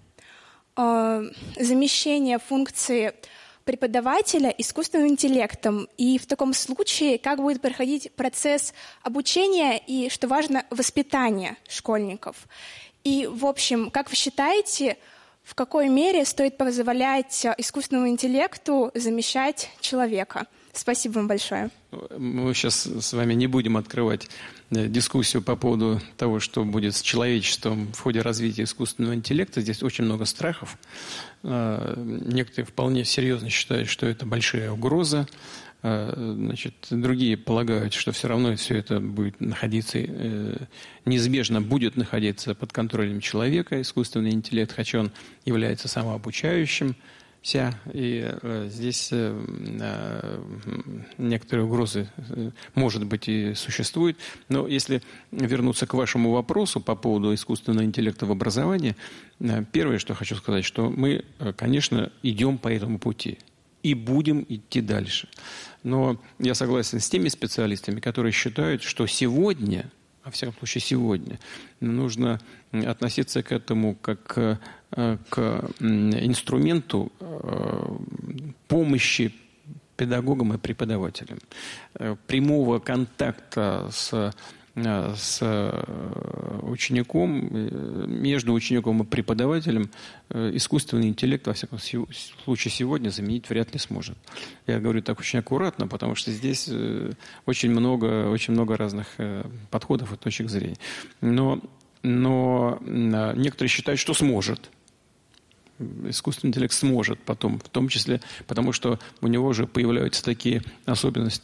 замещение функции преподавателя искусственным интеллектом. И в таком случае, как будет проходить процесс обучения и, что важно, воспитания школьников? И, в общем, как вы считаете, в какой мере стоит позволять искусственному интеллекту замещать человека? Спасибо вам большое. Мы сейчас с вами не будем открывать дискуссию по поводу того, что будет с человечеством в ходе развития искусственного интеллекта. Здесь очень много страхов. Некоторые вполне серьезно считают, что это большая угроза. Значит, другие полагают, что все равно все это будет находиться, неизбежно будет находиться под контролем человека, искусственный интеллект, хотя он является самообучающимся. И здесь некоторые угрозы, может быть, и существуют. Но если вернуться к вашему вопросу по поводу искусственного интеллекта в образовании, первое, что хочу сказать, что мы, конечно, идем по этому пути и будем идти дальше. Но я согласен с теми специалистами, которые считают, что сегодня, во всяком случае сегодня, нужно относиться к этому как к инструменту помощи педагогам и преподавателям. Прямого контакта с учеником, между учеником и преподавателем искусственный интеллект, во всяком случае, сегодня заменить вряд ли сможет. Я говорю так очень аккуратно, потому что здесь очень много разных подходов и точек зрения. Но некоторые считают, что сможет. Искусственный интеллект сможет потом, в том числе, потому что у него уже появляются такие особенности,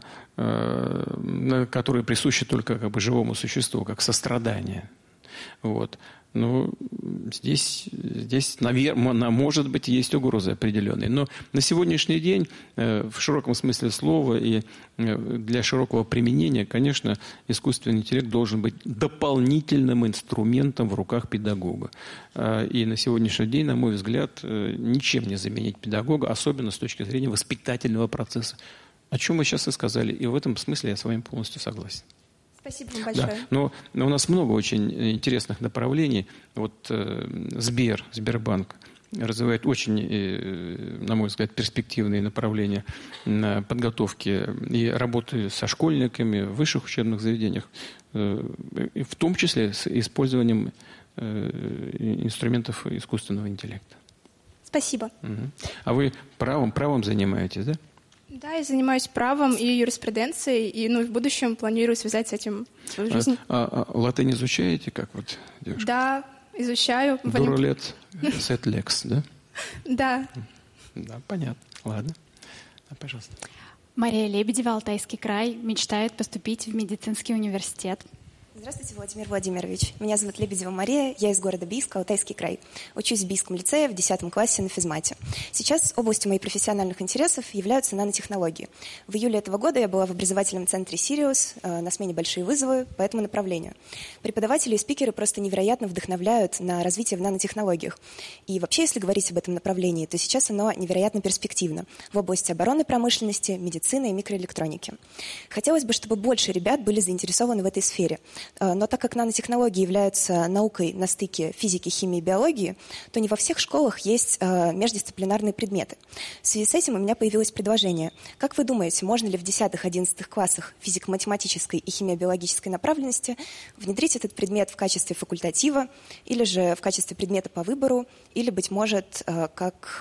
которые присущи только как бы живому существу, как сострадание. Вот. Но здесь, наверное, может быть, есть угрозы определенные. Но на сегодняшний день, в широком смысле слова и для широкого применения, конечно, искусственный интеллект должен быть дополнительным инструментом в руках педагога. И на сегодняшний день, на мой взгляд, ничем не заменить педагога, особенно с точки зрения воспитательного процесса. О чем мы сейчас и сказали. И в этом смысле я с вами полностью согласен. Спасибо вам большое. Да, но у нас много очень интересных направлений. Вот Сбербанк развивает очень, на мой взгляд, перспективные направления подготовки и работы со школьниками в высших учебных заведениях, в том числе с использованием инструментов искусственного интеллекта. Спасибо. А вы правом занимаетесь, да? Да, я занимаюсь правом и юриспруденцией, и в будущем планирую связать с этим свою жизнь. Латынь изучаете, как вот девушка? Да, изучаю. Дуралет, сет лекс, да? Да. Да, понятно. Ладно. Пожалуйста. Мария Лебедева, Алтайский край, мечтает поступить в медицинский университет. Здравствуйте, Владимир Владимирович. Меня зовут Лебедева Мария, я из города Бийск, Алтайский край. Учусь в Бийском лицее в 10 классе на физмате. Сейчас областью моих профессиональных интересов являются нанотехнологии. В июле этого года я была в образовательном центре «Сириус» на смене «Большие вызовы» по этому направлению. Преподаватели и спикеры просто невероятно вдохновляют на развитие в нанотехнологиях. И вообще, если говорить об этом направлении, то сейчас оно невероятно перспективно в области оборонной промышленности, медицины и микроэлектроники. Хотелось бы, чтобы больше ребят были заинтересованы в этой сфере. Но так как нанотехнологии являются наукой на стыке физики, химии и биологии, то не во всех школах есть междисциплинарные предметы. В связи с этим у меня появилось предложение. Как вы думаете, можно ли в 10-11 классах физико-математической и химио-биологической направленности внедрить этот предмет в качестве факультатива, или же в качестве предмета по выбору, или, быть может, как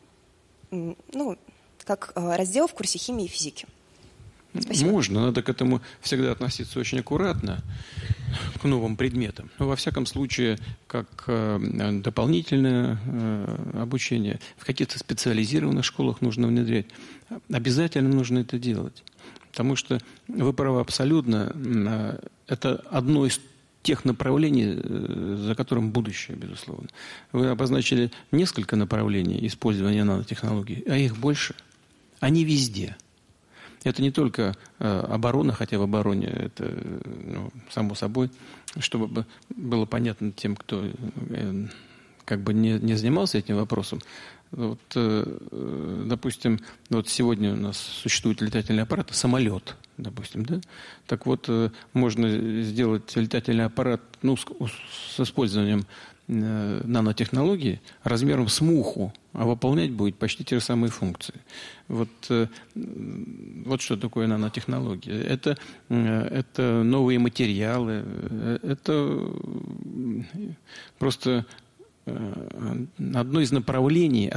раздел в курсе химии и физики? Спасибо. Можно, надо к этому всегда относиться очень аккуратно, к новым предметам. Но, во всяком случае, как дополнительное обучение в каких-то специализированных школах нужно внедрять. Обязательно нужно это делать. Потому что вы правы абсолютно. Это одно из тех направлений, за которым будущее, безусловно. Вы обозначили несколько направлений использования нанотехнологий, а их больше. Они везде. Это не только оборона, хотя в обороне это само собой, чтобы было понятно тем, кто как бы не занимался этим вопросом. Вот, допустим, вот сегодня у нас существует летательный аппарат, самолет, допустим, да? Так вот, можно сделать летательный аппарат с использованием нанотехнологии размером с муху, а выполнять будет почти те же самые функции. Вот что такое нанотехнология. Это новые материалы, это просто одно из направлений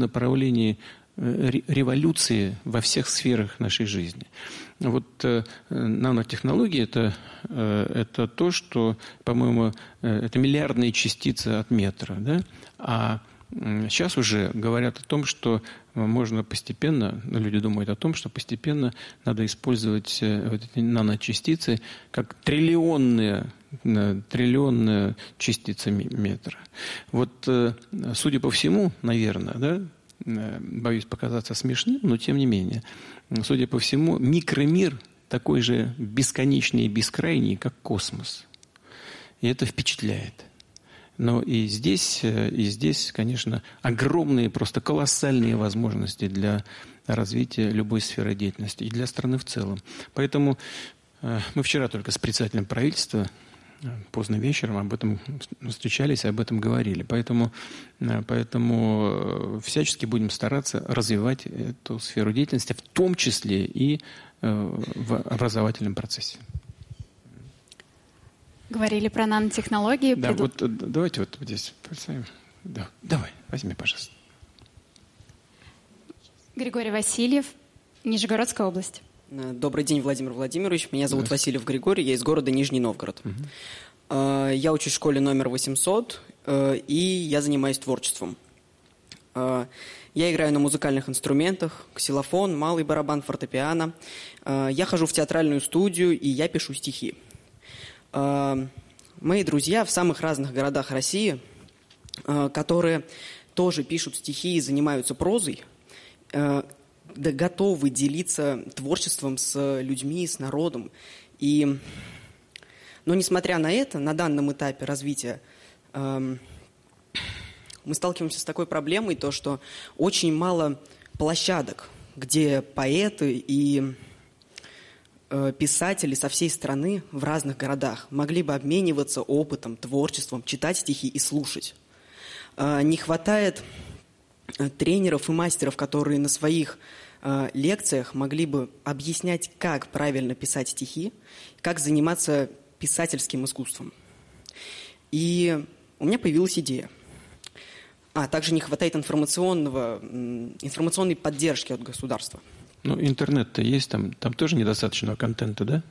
революции во всех сферах нашей жизни. Вот нанотехнологии это то, что, по-моему, это миллиардные частицы от метра, да? А сейчас уже говорят о том, что можно постепенно, люди думают о том, что постепенно надо использовать вот эти наночастицы как триллионные частицы метра. Вот, судя по всему, наверное, да, боюсь показаться смешным, но тем не менее, судя по всему, микромир такой же бесконечный и бескрайний, как космос. И это впечатляет. Но и здесь, конечно, огромные, просто колоссальные возможности для развития любой сферы деятельности и для страны в целом. Поэтому мы вчера только с председателем правительства поздно вечером об этом встречались, об этом говорили. Поэтому всячески будем стараться развивать эту сферу деятельности, в том числе и в образовательном процессе. Говорили про нанотехнологии. Да, давайте вот здесь представим. Да, давай, возьми, пожалуйста. Григорий Васильев, Нижегородская область. Добрый день, Владимир Владимирович. Меня зовут Васильев Григорий, я из города Нижний Новгород. Я учусь в школе номер 800, и я занимаюсь творчеством. Я играю на музыкальных инструментах, ксилофон, малый барабан, фортепиано. Я хожу в театральную студию, и я пишу стихи. Мои друзья в самых разных городах России, которые тоже пишут стихи и занимаются прозой, готовы делиться творчеством с людьми, с народом. Но несмотря на это, на данном этапе развития мы сталкиваемся с такой проблемой, то что очень мало площадок, где поэты и писатели со всей страны в разных городах могли бы обмениваться опытом, творчеством, читать стихи и слушать. Не хватает тренеров и мастеров, которые на своих лекциях могли бы объяснять, как правильно писать стихи, как заниматься писательским искусством. И у меня появилась идея. Также не хватает информационной поддержки от государства. Ну, интернет-то есть, там тоже недостаточно контента, да?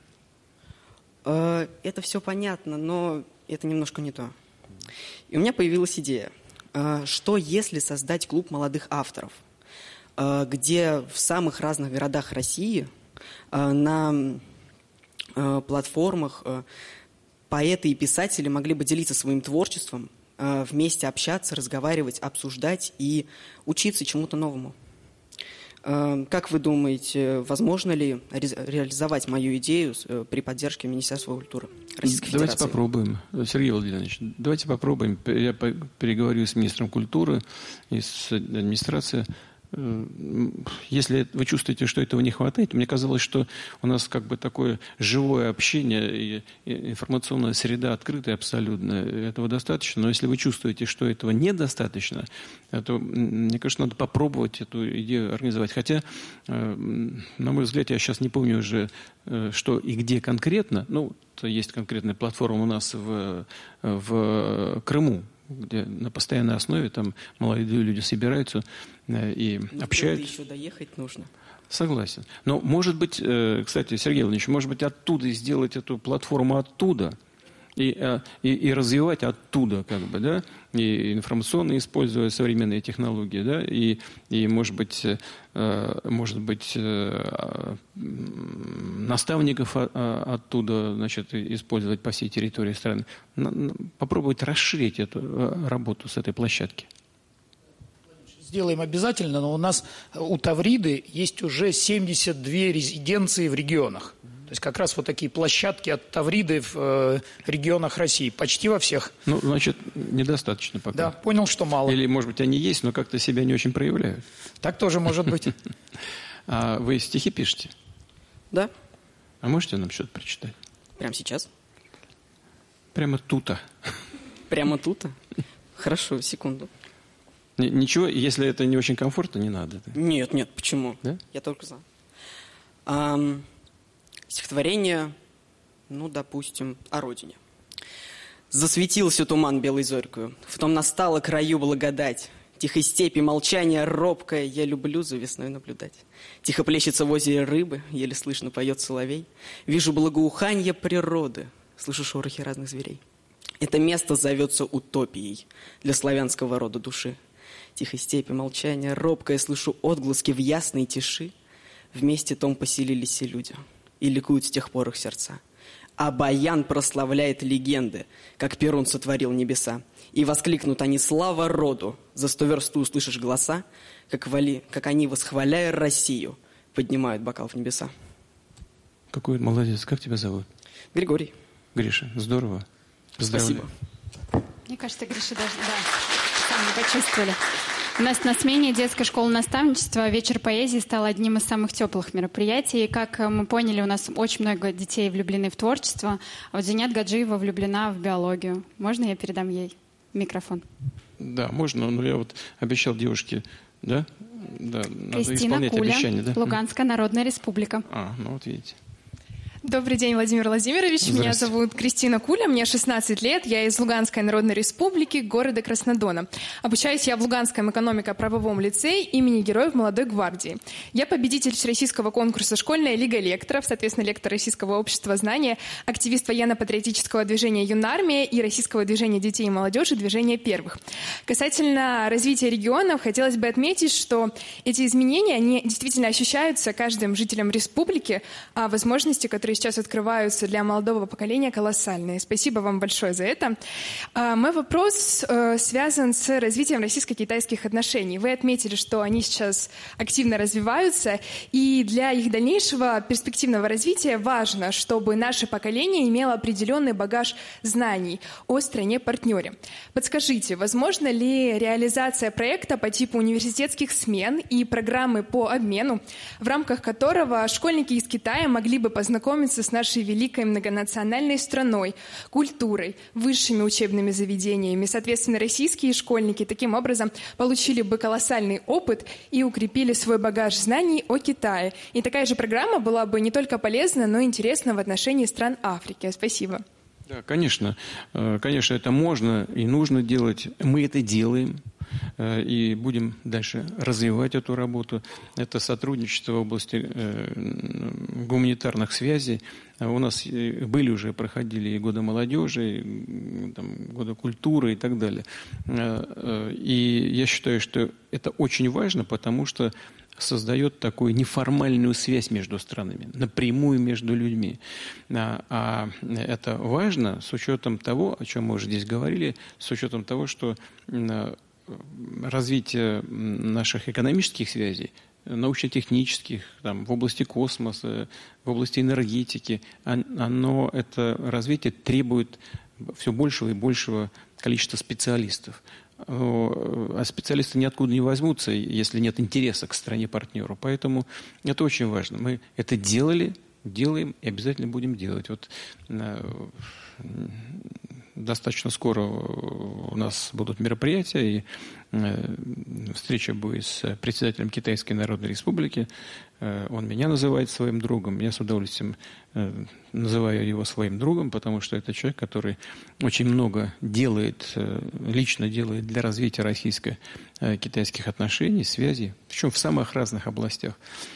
Это все понятно, но это немножко не то. И у меня появилась идея. Что если создать клуб молодых авторов, где в самых разных городах России на платформах поэты и писатели могли бы делиться своим творчеством, вместе общаться, разговаривать, обсуждать и учиться чему-то новому. Как вы думаете, возможно ли реализовать мою идею при поддержке Министерства культуры Российской Федерации? Давайте попробуем. Сергей Владимирович, давайте попробуем. Я переговорю с министром культуры и с администрацией. Если вы чувствуете, что этого не хватает, мне казалось, что у нас как бы такое живое общение, и информационная среда открытая абсолютно, этого достаточно. Но если вы чувствуете, что этого недостаточно, то, мне кажется, надо попробовать эту идею организовать. Хотя, на мой взгляд, я сейчас не помню уже, что и где конкретно. Ну, есть конкретная платформа у нас в Крыму, где на постоянной основе там молодые люди собираются и общаются. Еще доехать нужно. Согласен. Но, может быть, кстати, Сергей Владимирович, может быть, оттуда сделать эту платформу оттуда и развивать оттуда, как бы, да, и информационно используя современные технологии, да, и может быть, наставников оттуда, значит, использовать по всей территории страны. Попробовать расширить эту работу с этой площадки. Сделаем обязательно, но у нас у Тавриды есть уже 72 резиденции в регионах. То есть как раз вот такие площадки от Тавриды в регионах России. Почти во всех. Ну, значит, недостаточно пока. Да, понял, что мало. Или, может быть, они есть, но как-то себя не очень проявляют. Так тоже может быть. А вы стихи пишете? Да. А можете нам что-то прочитать? Прямо сейчас? Прямо тута. Прямо тута? Хорошо, секунду. Ничего, если это не очень комфортно, не надо. Нет, почему? Да? Я только за. Стихотворение, допустим, о родине. Засветился туман белой зорькою, в том настала краю благодать. Тихой степи молчание робкое я люблю за весной наблюдать. Тихо плещется в озере рыбы, еле слышно поет соловей. Вижу благоуханье природы, слышу шорохи разных зверей. Это место зовется утопией для славянского рода души. Тихой степи молчание робкое, слышу отгласки в ясной тиши. Вместе том поселились все люди, и ликуют с тех пор их сердца. А баян прославляет легенды, как Перун сотворил небеса. И воскликнут они: слава роду! За 100 верст ты услышишь голоса, как они, восхваляя Россию, поднимают бокал в небеса. Какой молодец. Как тебя зовут? Григорий. Гриша, здорово. Спасибо. Мне кажется, Гриша даже, сами почувствовали. У нас на смене детской школы наставничества вечер поэзии стал одним из самых теплых мероприятий. И, как мы поняли, у нас очень много детей влюблены в творчество. А вот Зинят Гаджиева влюблена в биологию. Можно я передам ей микрофон? Да, можно. Но я вот обещал девушке, да? Да, надо Кристина исполнять Куля, обещание, да? Луганская Народная Республика. Ну вот видите. Добрый день, Владимир Владимирович. Меня зовут Кристина Куля, мне 16 лет. Я из Луганской Народной Республики, города Краснодона. Обучаюсь я в Луганском экономико-правовом лицее имени Героев Молодой Гвардии. Я победитель всероссийского конкурса «Школьная лига лекторов», соответственно, лектор Российского общества знания, активист военно-патриотического движения «Юнармия» и Российского движения детей и молодежи «Движение первых». Касательно развития регионов, хотелось бы отметить, что эти изменения, они действительно ощущаются каждым жителем республики, а возможности, которые сейчас открываются для молодого поколения, колоссальные. Спасибо вам большое за это. Мой вопрос связан с развитием российско-китайских отношений. Вы отметили, что они сейчас активно развиваются, и для их дальнейшего перспективного развития важно, чтобы наше поколение имело определенный багаж знаний о стране-партнере. Подскажите, возможно ли реализация проекта по типу университетских смен и программы по обмену, в рамках которого школьники из Китая могли бы познакомиться с нашей великой многонациональной страной, культурой, высшими учебными заведениями. Соответственно, российские школьники таким образом получили бы колоссальный опыт и укрепили свой багаж знаний о Китае. И такая же программа была бы не только полезна, но и интересна в отношении стран Африки. Спасибо. Да, конечно. Конечно, это можно и нужно делать. Мы это делаем. И будем дальше развивать эту работу. Это сотрудничество в области гуманитарных связей. У нас были уже, проходили и годы молодежи, и, годы культуры и так далее. И я считаю, что это очень важно, потому что создает такую неформальную связь между странами, напрямую между людьми. А это важно с учетом того, о чем мы уже здесь говорили, с учетом того, что развитие наших экономических связей, научно-технических, там, в области космоса, в области энергетики, это развитие требует все большего и большего количества специалистов. А специалисты ниоткуда не возьмутся, если нет интереса к стране-партнеру. Поэтому это очень важно. Мы это делали, делаем и обязательно будем делать. Вот достаточно скоро у нас будут мероприятия, и встреча будет с председателем Китайской Народной Республики. Он меня называет своим другом. Я с удовольствием называю его своим другом, потому что это человек, который очень много делает, лично делает для развития российско-китайских отношений, связей, причем в самых разных областях.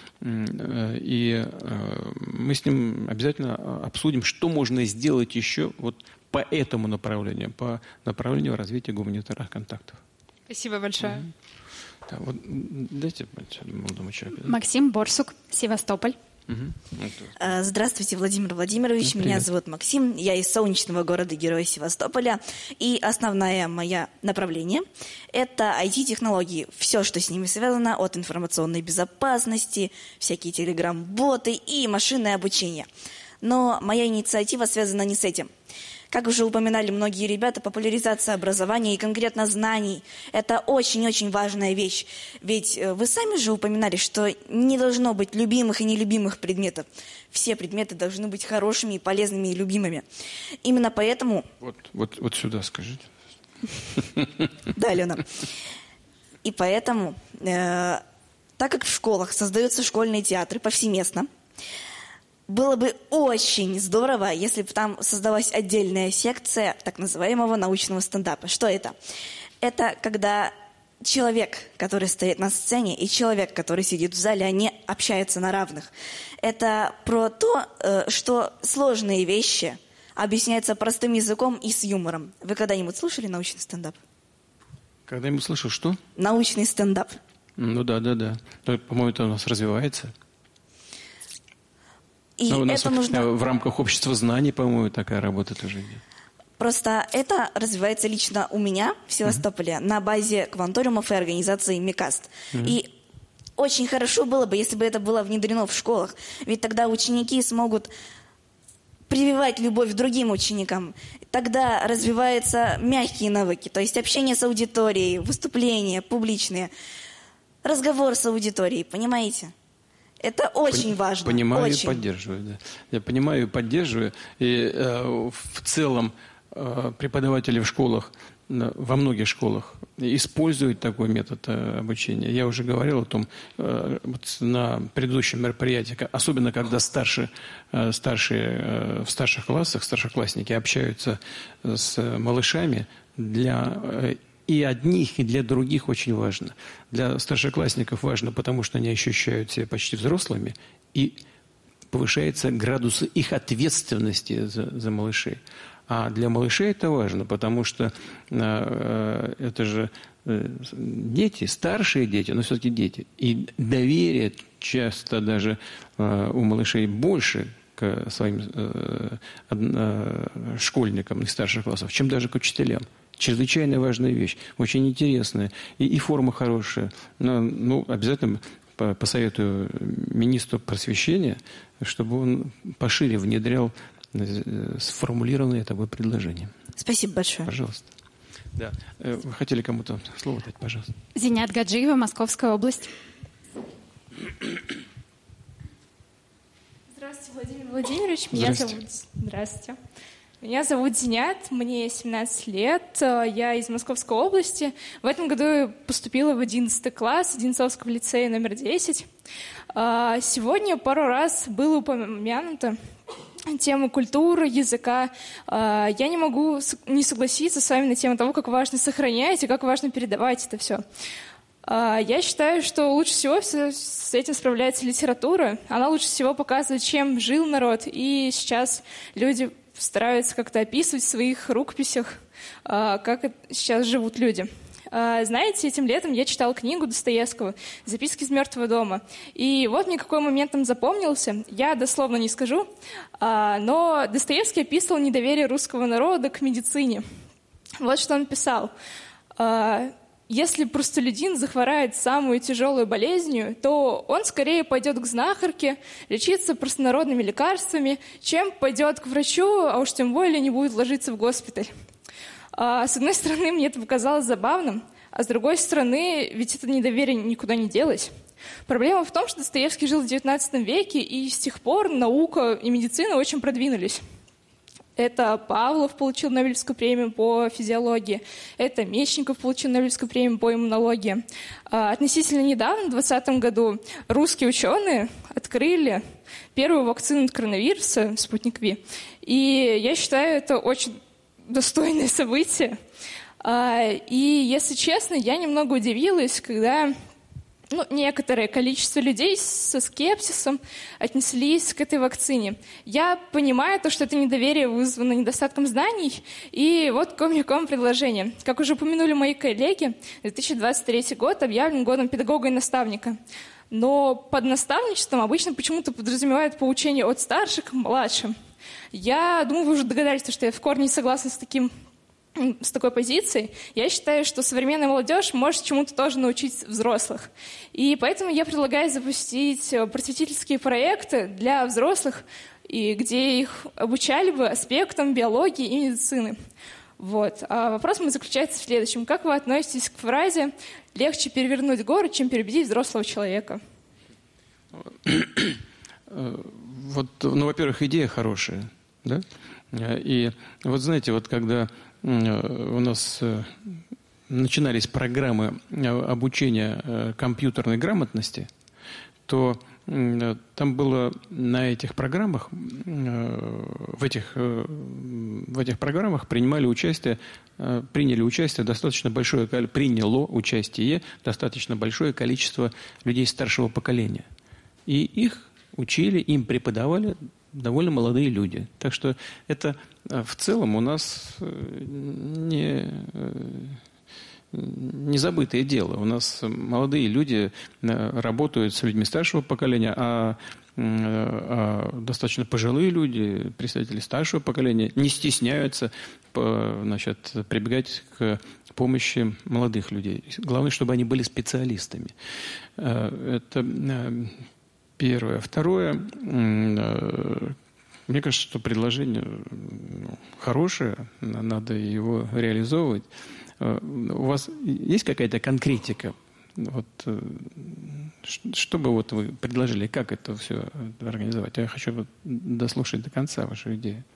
И мы с ним обязательно обсудим, что можно сделать еще вот по этому направлению, по направлению развития гуманитарных контактов. Спасибо большое. Да, вот дайте молодому человеку. Да? Максим Борсук, Севастополь. Здравствуйте, Владимир Владимирович. Меня зовут Максим. Я из солнечного города-героя Севастополя. И основное мое направление – это IT-технологии. Все, что с ними связано, от информационной безопасности, всякие телеграм-боты и машинное обучение. Но моя инициатива связана не с этим. Как уже упоминали многие ребята, популяризация образования и конкретно знаний – это очень-очень важная вещь. Ведь вы сами же упоминали, что не должно быть любимых и нелюбимых предметов. Все предметы должны быть хорошими, полезными и любимыми. Именно поэтому… Вот сюда скажите. Да, Алена. И поэтому, так как в школах создаются школьные театры повсеместно, было бы очень здорово, если бы там создалась отдельная секция так называемого научного стендапа. Что это? Это когда человек, который стоит на сцене, и человек, который сидит в зале, они общаются на равных. Это про то, что сложные вещи объясняются простым языком и с юмором. Вы когда-нибудь слушали научный стендап? Когда-нибудь слышал что? Научный стендап. Ну да. По-моему, это у нас развивается. И у нас это нужно... в рамках общества знаний, по-моему, такая работа тоже идет. Просто это развивается лично у меня в Севастополе на базе кванториумов и организации МИКАСТ. И очень хорошо было бы, если бы это было внедрено в школах. Ведь тогда ученики смогут прививать любовь к другим ученикам. Тогда развиваются мягкие навыки, то есть общение с аудиторией, выступления публичные, разговор с аудиторией, понимаете? Это очень важно. Понимаю очень. И поддерживаю. Да. Я понимаю и поддерживаю. И в целом преподаватели в школах, во многих школах используют такой метод обучения. Я уже говорил о том на предыдущем мероприятии, особенно когда в старших классах, старшеклассники общаются с малышами, и одних, и для других очень важно. Для старшеклассников важно, потому что они ощущают себя почти взрослыми, и повышается градус их ответственности за малышей. А для малышей это важно, потому что это же дети, старшие дети, но все-таки дети. И доверие часто даже у малышей больше к своим школьникам из старших классов, чем даже к учителям. Чрезвычайно важная вещь, очень интересная, и форма хорошая. Но обязательно посоветую министру просвещения, чтобы он пошире внедрял сформулированное тобой предложение. Спасибо большое. Пожалуйста. Да. Вы хотели кому-то слово дать, пожалуйста. Зинят Гаджиева, Московская область. Здравствуйте, Владимир Владимирович. Здравствуйте. Меня зовут Зинят, мне 17 лет, я из Московской области. В этом году я поступила в 11 класс Одинцовского лицея номер 10. Сегодня пару раз было упомянуто тему культуры, языка. Я не могу не согласиться с вами на тему того, как важно сохранять и как важно передавать это все. Я считаю, что лучше всего с этим справляется литература. Она лучше всего показывает, чем жил народ. И сейчас люди стараются как-то описывать в своих рукописях, как сейчас живут люди. Знаете, этим летом я читала книгу Достоевского «Записки из мертвого дома». И вот мне какой момент там запомнился. Я дословно не скажу, но Достоевский описывал недоверие русского народа к медицине. Вот что он писал. Если простолюдин захворает самую тяжелую болезнью, то он скорее пойдет к знахарке, лечиться простонародными лекарствами, чем пойдет к врачу, а уж тем более не будет ложиться в госпиталь. С одной стороны, мне это показалось забавным, а с другой стороны, ведь это недоверие никуда не делось. Проблема в том, что Достоевский жил в XIX веке, и с тех пор наука и медицина очень продвинулись. Это Павлов получил Нобелевскую премию по физиологии, это Мечников получил Нобелевскую премию по иммунологии. Относительно недавно, в 2020 году, русские ученые открыли первую вакцину от коронавируса, спутник Ви. И я считаю, это очень достойное событие. И, если честно, я немного удивилась, когда некоторое количество людей со скепсисом отнеслись к этой вакцине. Я понимаю то, что это недоверие вызвано недостатком знаний, и вот какое у меня к вам предложение. Как уже упомянули мои коллеги, 2023 год объявлен годом педагога и наставника. Но под наставничеством обычно почему-то подразумевают поучение от старших к младшим. Я думаю, вы уже догадались, что я в корне не согласна с такой позицией. Я считаю, что современная молодежь может чему-то тоже научить взрослых. И поэтому я предлагаю запустить просветительские проекты для взрослых, и где их обучали бы аспектам биологии и медицины. Вот. А вопрос мой заключается в следующем. Как вы относитесь к фразе «легче перевернуть город, чем переубедить взрослого человека»? Во-первых, идея хорошая, да? И вот знаете, вот когда у нас начинались программы обучения компьютерной грамотности, то там было на этих программах, в этих программах приняло участие достаточно большое количество людей старшего поколения. И их учили, им преподавали довольно молодые люди. Так что это в целом у нас не забытое дело. У нас молодые люди работают с людьми старшего поколения, а достаточно пожилые люди, представители старшего поколения, не стесняются прибегать к помощи молодых людей. Главное, чтобы они были специалистами. Это первое. Второе, мне кажется, что предложение хорошее, надо его реализовывать. У вас есть какая-то конкретика? Вот, что бы вы предложили, как это все организовать? Я хочу дослушать до конца вашу идею.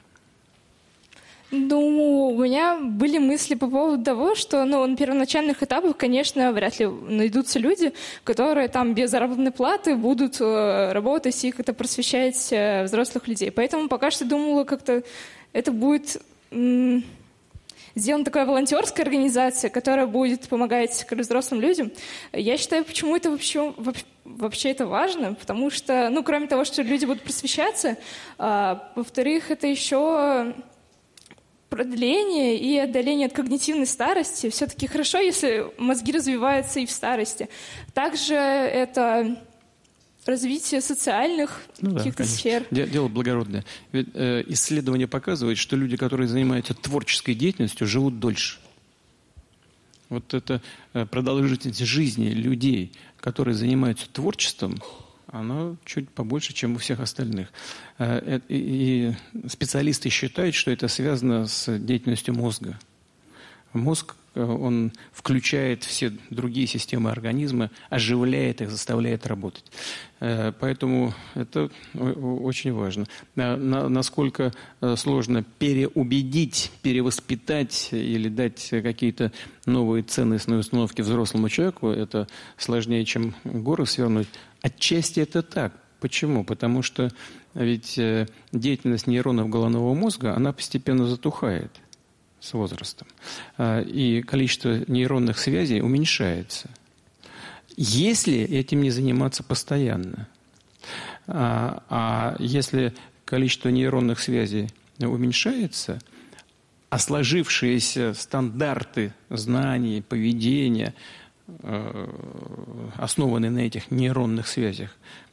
У меня были мысли по поводу того, что на первоначальных этапах, конечно, вряд ли найдутся люди, которые там без заработной платы будут работать и как-то просвещать взрослых людей. Поэтому пока что думала, как-то это будет сделана такая волонтерская организация, которая будет помогать взрослым людям. Я считаю, почему это вообще это важно, потому что, кроме того, что люди будут просвещаться, во-вторых, это еще продление и отдаление от когнитивной старости. Все-таки хорошо, если мозги развиваются и в старости. Также это развитие социальных каких-то сфер. Дело благородное. Ведь исследования показывают, что люди, которые занимаются творческой деятельностью, живут дольше. Вот это продолжительность жизни людей, которые занимаются творчеством, она чуть побольше, чем у всех остальных. И специалисты считают, что это связано с деятельностью мозга. Мозг, он включает все другие системы организма, оживляет их, заставляет работать. Поэтому это очень важно. Насколько сложно переубедить, перевоспитать или дать какие-то новые ценностные установки взрослому человеку, это сложнее, чем горы свернуть. Отчасти это так. Почему? Потому что ведь деятельность нейронов головного мозга, она постепенно затухает с возрастом. И количество нейронных связей уменьшается. Если этим не заниматься постоянно. А если количество нейронных связей уменьшается, А сложившиеся стандарты знаний, поведения, основанные на этих нейронных связях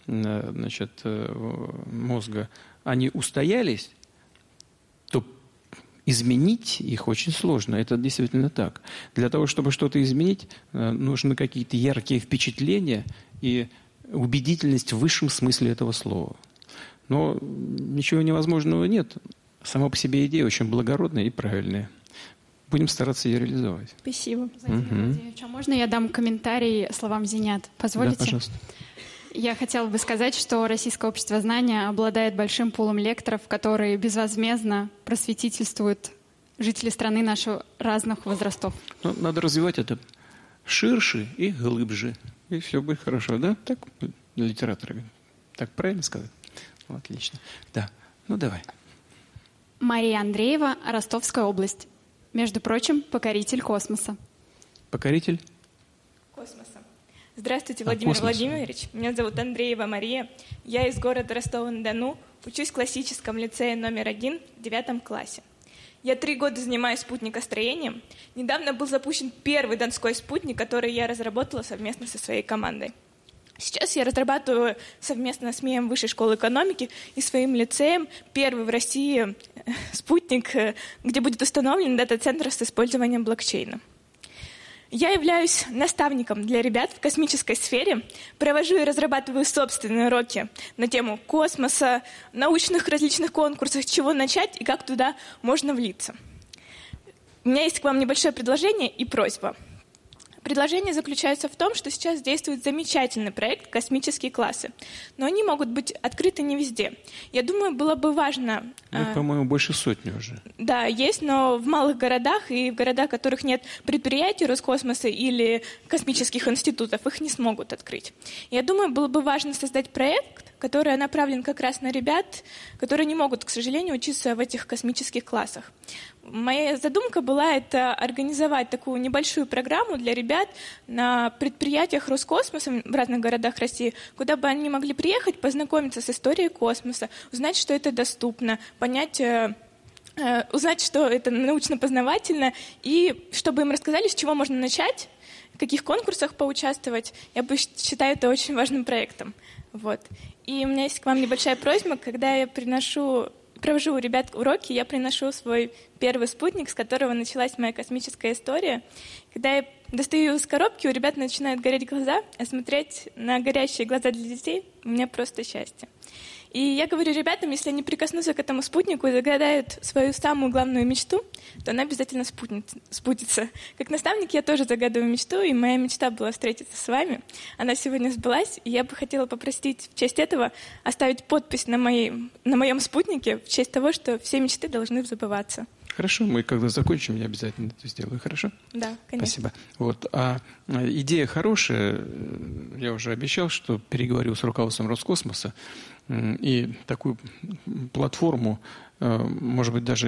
мозга, они устоялись, то изменить их очень сложно. Это действительно так. Для того, чтобы что-то изменить, нужны какие-то яркие впечатления и убедительность в высшем смысле этого слова. Но ничего невозможного нет. Сама по себе идея очень благородная и правильная. Будем стараться ее реализовать. Спасибо. А можно я дам комментарий словам Зенят? Позволите? Да, пожалуйста. Я хотела бы сказать, что Российское общество знания обладает большим пулом лекторов, которые безвозмездно просветительствуют жителей страны наших разных возрастов. Но надо развивать это ширше и глубже. И все будет хорошо, да? Так литераторы. Так правильно сказать? Отлично. Да. Ну, давай. Мария Андреева, Ростовская область. Между прочим, покоритель космоса. Покоритель? Космоса. Здравствуйте, Владимир Владимирович. Меня зовут Андреева Мария. Я из города Ростова-на-Дону. Учусь в классическом лицее номер 1 в 9 классе. Я 3 года занимаюсь спутникостроением. Недавно был запущен первый донской спутник, который я разработала совместно со своей командой. Сейчас я разрабатываю совместно с МИЭМ Высшей школы экономики и своим лицеем первый в России спутник, где будет установлен дата-центр с использованием блокчейна. Я являюсь наставником для ребят в космической сфере, провожу и разрабатываю собственные уроки на тему космоса, научных различных конкурсах, с чего начать и как туда можно влиться. У меня есть к вам небольшое предложение и просьба. Предложение заключается в том, что сейчас действует замечательный проект «Космические классы», но они могут быть открыты не везде. Я думаю, было бы важно... по-моему, больше сотни уже. Да, есть, но в малых городах и в городах, в которых нет предприятий Роскосмоса или космических институтов, их не смогут открыть. Я думаю, было бы важно создать проект, который направлен как раз на ребят, которые не могут, к сожалению, учиться в этих космических классах. Моя задумка была это организовать такую небольшую программу для ребят на предприятиях Роскосмоса в разных городах России, куда бы они могли приехать, познакомиться с историей космоса, узнать, что это доступно, понять, узнать, что это научно-познавательно, и чтобы им рассказали, с чего можно начать, в каких конкурсах поучаствовать. Я считаю это очень важным проектом. Вот. И у меня есть к вам небольшая просьба, когда я провожу у ребят уроки, я приношу свой первый спутник, с которого началась моя космическая история. Когда я достаю его из коробки, у ребят начинают гореть глаза, а смотреть на горящие глаза для детей у меня просто счастье. И я говорю ребятам, если они прикоснутся к этому спутнику и загадают свою самую главную мечту, то она обязательно сбудется. Как наставник я тоже загадываю мечту, и моя мечта была встретиться с вами. Она сегодня сбылась, и я бы хотела попросить в честь этого оставить подпись на моем спутнике в честь того, что все мечты должны забываться. Хорошо, мы когда закончим, я обязательно это сделаю. Хорошо? Да, конечно. Спасибо. Вот. А идея хорошая. Я уже обещал, что переговорю с руководством Роскосмоса. И такую платформу, может быть, даже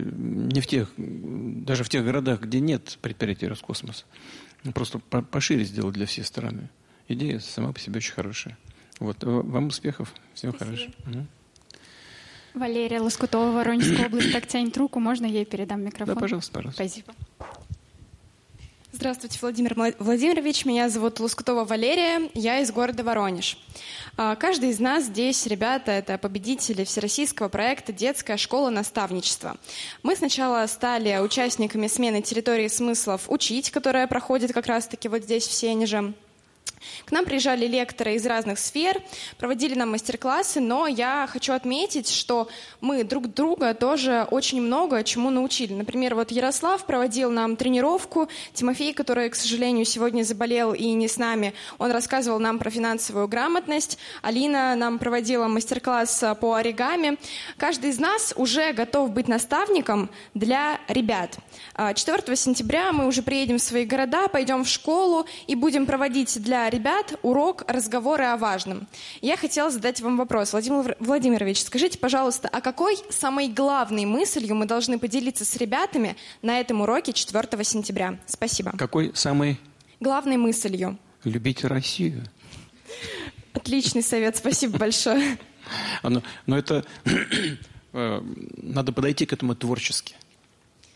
даже в тех городах, где нет предприятий Роскосмоса, просто пошире сделать для всей страны. Идея сама по себе очень хорошая. Вот. Вам успехов. Всего хорошего. Валерия Лоскутова, Воронежская область. Так тянет руку. Можно я ей передам микрофон? Да, пожалуйста. Спасибо. Здравствуйте, Владимир Владимирович. Меня зовут Лоскутова Валерия. Я из города Воронеж. Каждый из нас здесь, ребята, это победители всероссийского проекта «Детская школа наставничества». Мы сначала стали участниками смены территории смыслов «Учить», которая проходит как раз-таки вот здесь, в Сенеже. К нам приезжали лекторы из разных сфер, проводили нам мастер-классы, но я хочу отметить, что мы друг друга тоже очень много чему научили. Например, вот Ярослав проводил нам тренировку, Тимофей, который, к сожалению, сегодня заболел и не с нами, он рассказывал нам про финансовую грамотность, Алина нам проводила мастер-класс по оригами. Каждый из нас уже готов быть наставником для ребят. 4 сентября мы уже приедем в свои города, пойдем в школу и будем проводить для ребят урок «Разговоры о важном». Я хотела задать вам вопрос. Владимир Владимирович, скажите, пожалуйста, а какой самой главной мыслью мы должны поделиться с ребятами на этом уроке 4 сентября? Спасибо. Какой самой главной мыслью? Любить Россию. Отличный совет, спасибо большое. Но это надо подойти к этому творчески.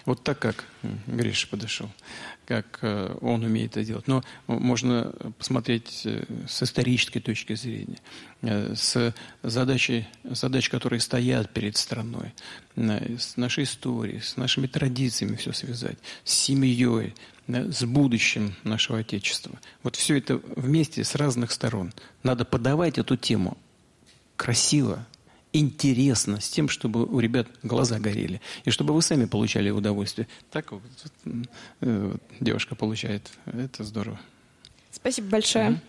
Вот так, как Гриша подошел, как он умеет это делать. Но можно посмотреть с исторической точки зрения, с задач, которые стоят перед страной, с нашей историей, с нашими традициями все связать, с семьей, с будущим нашего Отечества. Вот все это вместе с разных сторон. Надо подавать эту тему красиво, интересно, с тем, чтобы у ребят глаза горели. И чтобы вы сами получали удовольствие. Так вот, девушка получает. Это здорово. Спасибо большое.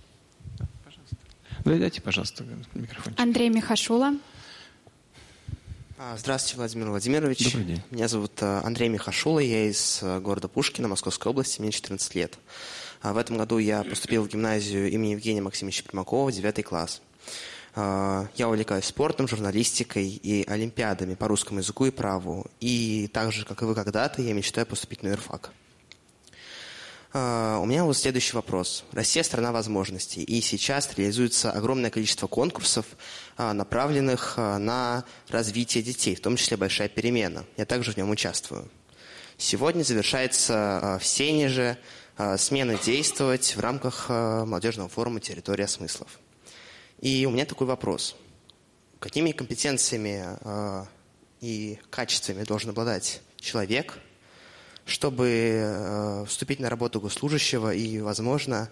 Дайте, пожалуйста, микрофон. Андрей Михашула. Здравствуйте, Владимир Владимирович. Добрый день. Меня зовут Андрей Михашула, я из города Пушкина, Московской области, мне 14 лет. В этом году я поступил в гимназию имени Евгения Максимовича Примакова, 9 класс. Я увлекаюсь спортом, журналистикой и олимпиадами по русскому языку и праву. И так же, как и вы когда-то, я мечтаю поступить на юрфак. У меня вот следующий вопрос. Россия – страна возможностей. И сейчас реализуется огромное количество конкурсов, направленных на развитие детей, в том числе «Большая перемена». Я также в нем участвую. Сегодня завершается в Сенеже смена «Действовать» в рамках молодежного форума «Территория смыслов». И у меня такой вопрос. Какими компетенциями и качествами должен обладать человек, чтобы вступить на работу госслужащего и, возможно,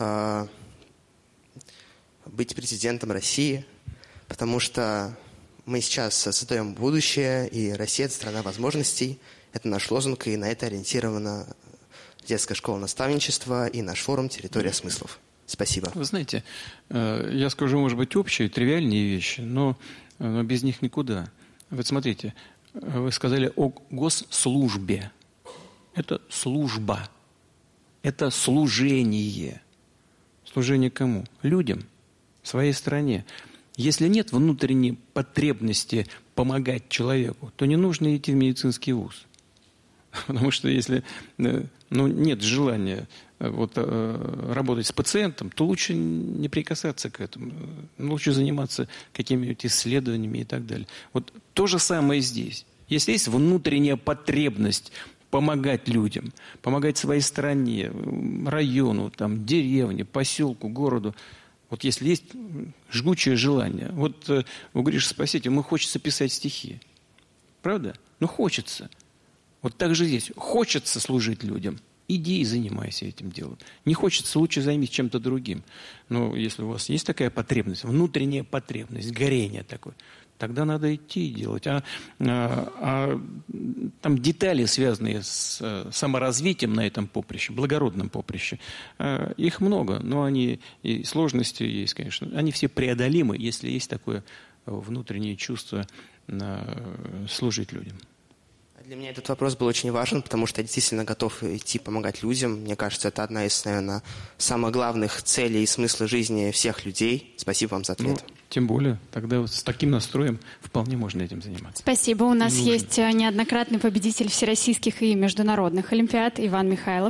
быть президентом России? Потому что мы сейчас создаем будущее, и Россия – это страна возможностей. Это наш лозунг, и на это ориентирована детская школа наставничества и наш форум «Территория смыслов». Спасибо. Вы знаете, я скажу, может быть, общие, тривиальные вещи, но без них никуда. Вот смотрите, вы сказали о госслужбе. Это служба. Это служение. Служение кому? Людям, своей стране. Если нет внутренней потребности помогать человеку, то не нужно идти в медицинский вуз. Потому что если нет желания работать с пациентом, то лучше не прикасаться к этому. Лучше заниматься какими-нибудь исследованиями и так далее. Вот то же самое здесь. Если есть внутренняя потребность помогать людям, помогать своей стране, району, деревне, поселку, городу, вот если есть жгучее желание. Вот у Гриши спросите, ему хочется писать стихи. Правда? Хочется. Вот так же здесь. Хочется служить людям. Иди и занимайся этим делом. Не хочется, лучше займись чем-то другим. Но если у вас есть такая потребность, внутренняя потребность, горение такое, тогда надо идти и делать. Там детали, связанные с саморазвитием на этом поприще, благородном поприще, их много, но они и сложности есть, конечно. Они все преодолимы, если есть такое внутреннее чувство служить людям. Для меня этот вопрос был очень важен, потому что я действительно готов идти помогать людям. Мне кажется, это одна из, наверное, самых главных целей и смысла жизни всех людей. Спасибо вам за ответ. Тем более, тогда с таким настроем вполне можно этим заниматься. Спасибо. У нас есть неоднократный победитель всероссийских и международных олимпиад Иван Михайлов.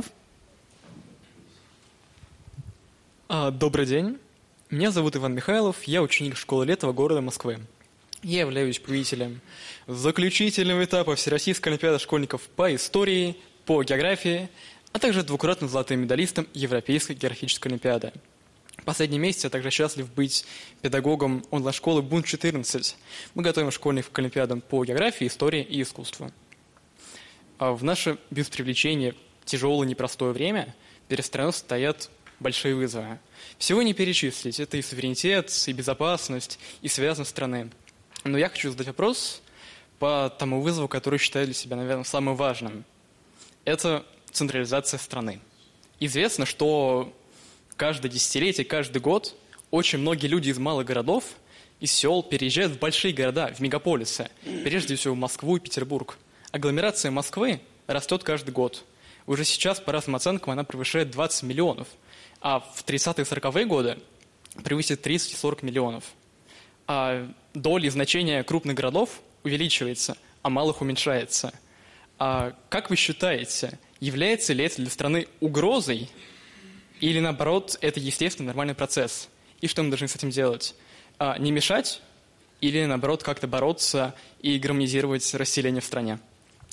Добрый день. Меня зовут Иван Михайлов. Я ученик школы Летова города Москвы. Я являюсь победителем заключительного этапа Всероссийской олимпиады школьников по истории, по географии, а также двукратным золотым медалистом Европейской географической олимпиады. В последний месяц я также счастлив быть педагогом онлайн-школы «Бунт-14». Мы готовим школьников к олимпиадам по географии, истории и искусству. В наше, без привлечения, тяжелое непростое время перед страной стоят большие вызовы. Всего не перечислить. Это и суверенитет, и безопасность, и связанность страны. Но я хочу задать вопрос по тому вызову, который считаю для себя, наверное, самым важным. Это централизация страны. Известно, что каждое десятилетие, каждый год очень многие люди из малых городов, из сел переезжают в большие города, в мегаполисы, прежде всего в Москву и Петербург. Агломерация Москвы растет каждый год. Уже сейчас, по разным оценкам, она превышает 20 миллионов, а в 30-е и 40-е годы превысит 30-40 миллионов. А доля и значение крупных городов увеличивается, а малых уменьшается. Как вы считаете, является ли это для страны угрозой или, наоборот, это естественный нормальный процесс? И что мы должны с этим делать? Не мешать или, наоборот, как-то бороться и гармонизировать расселение в стране?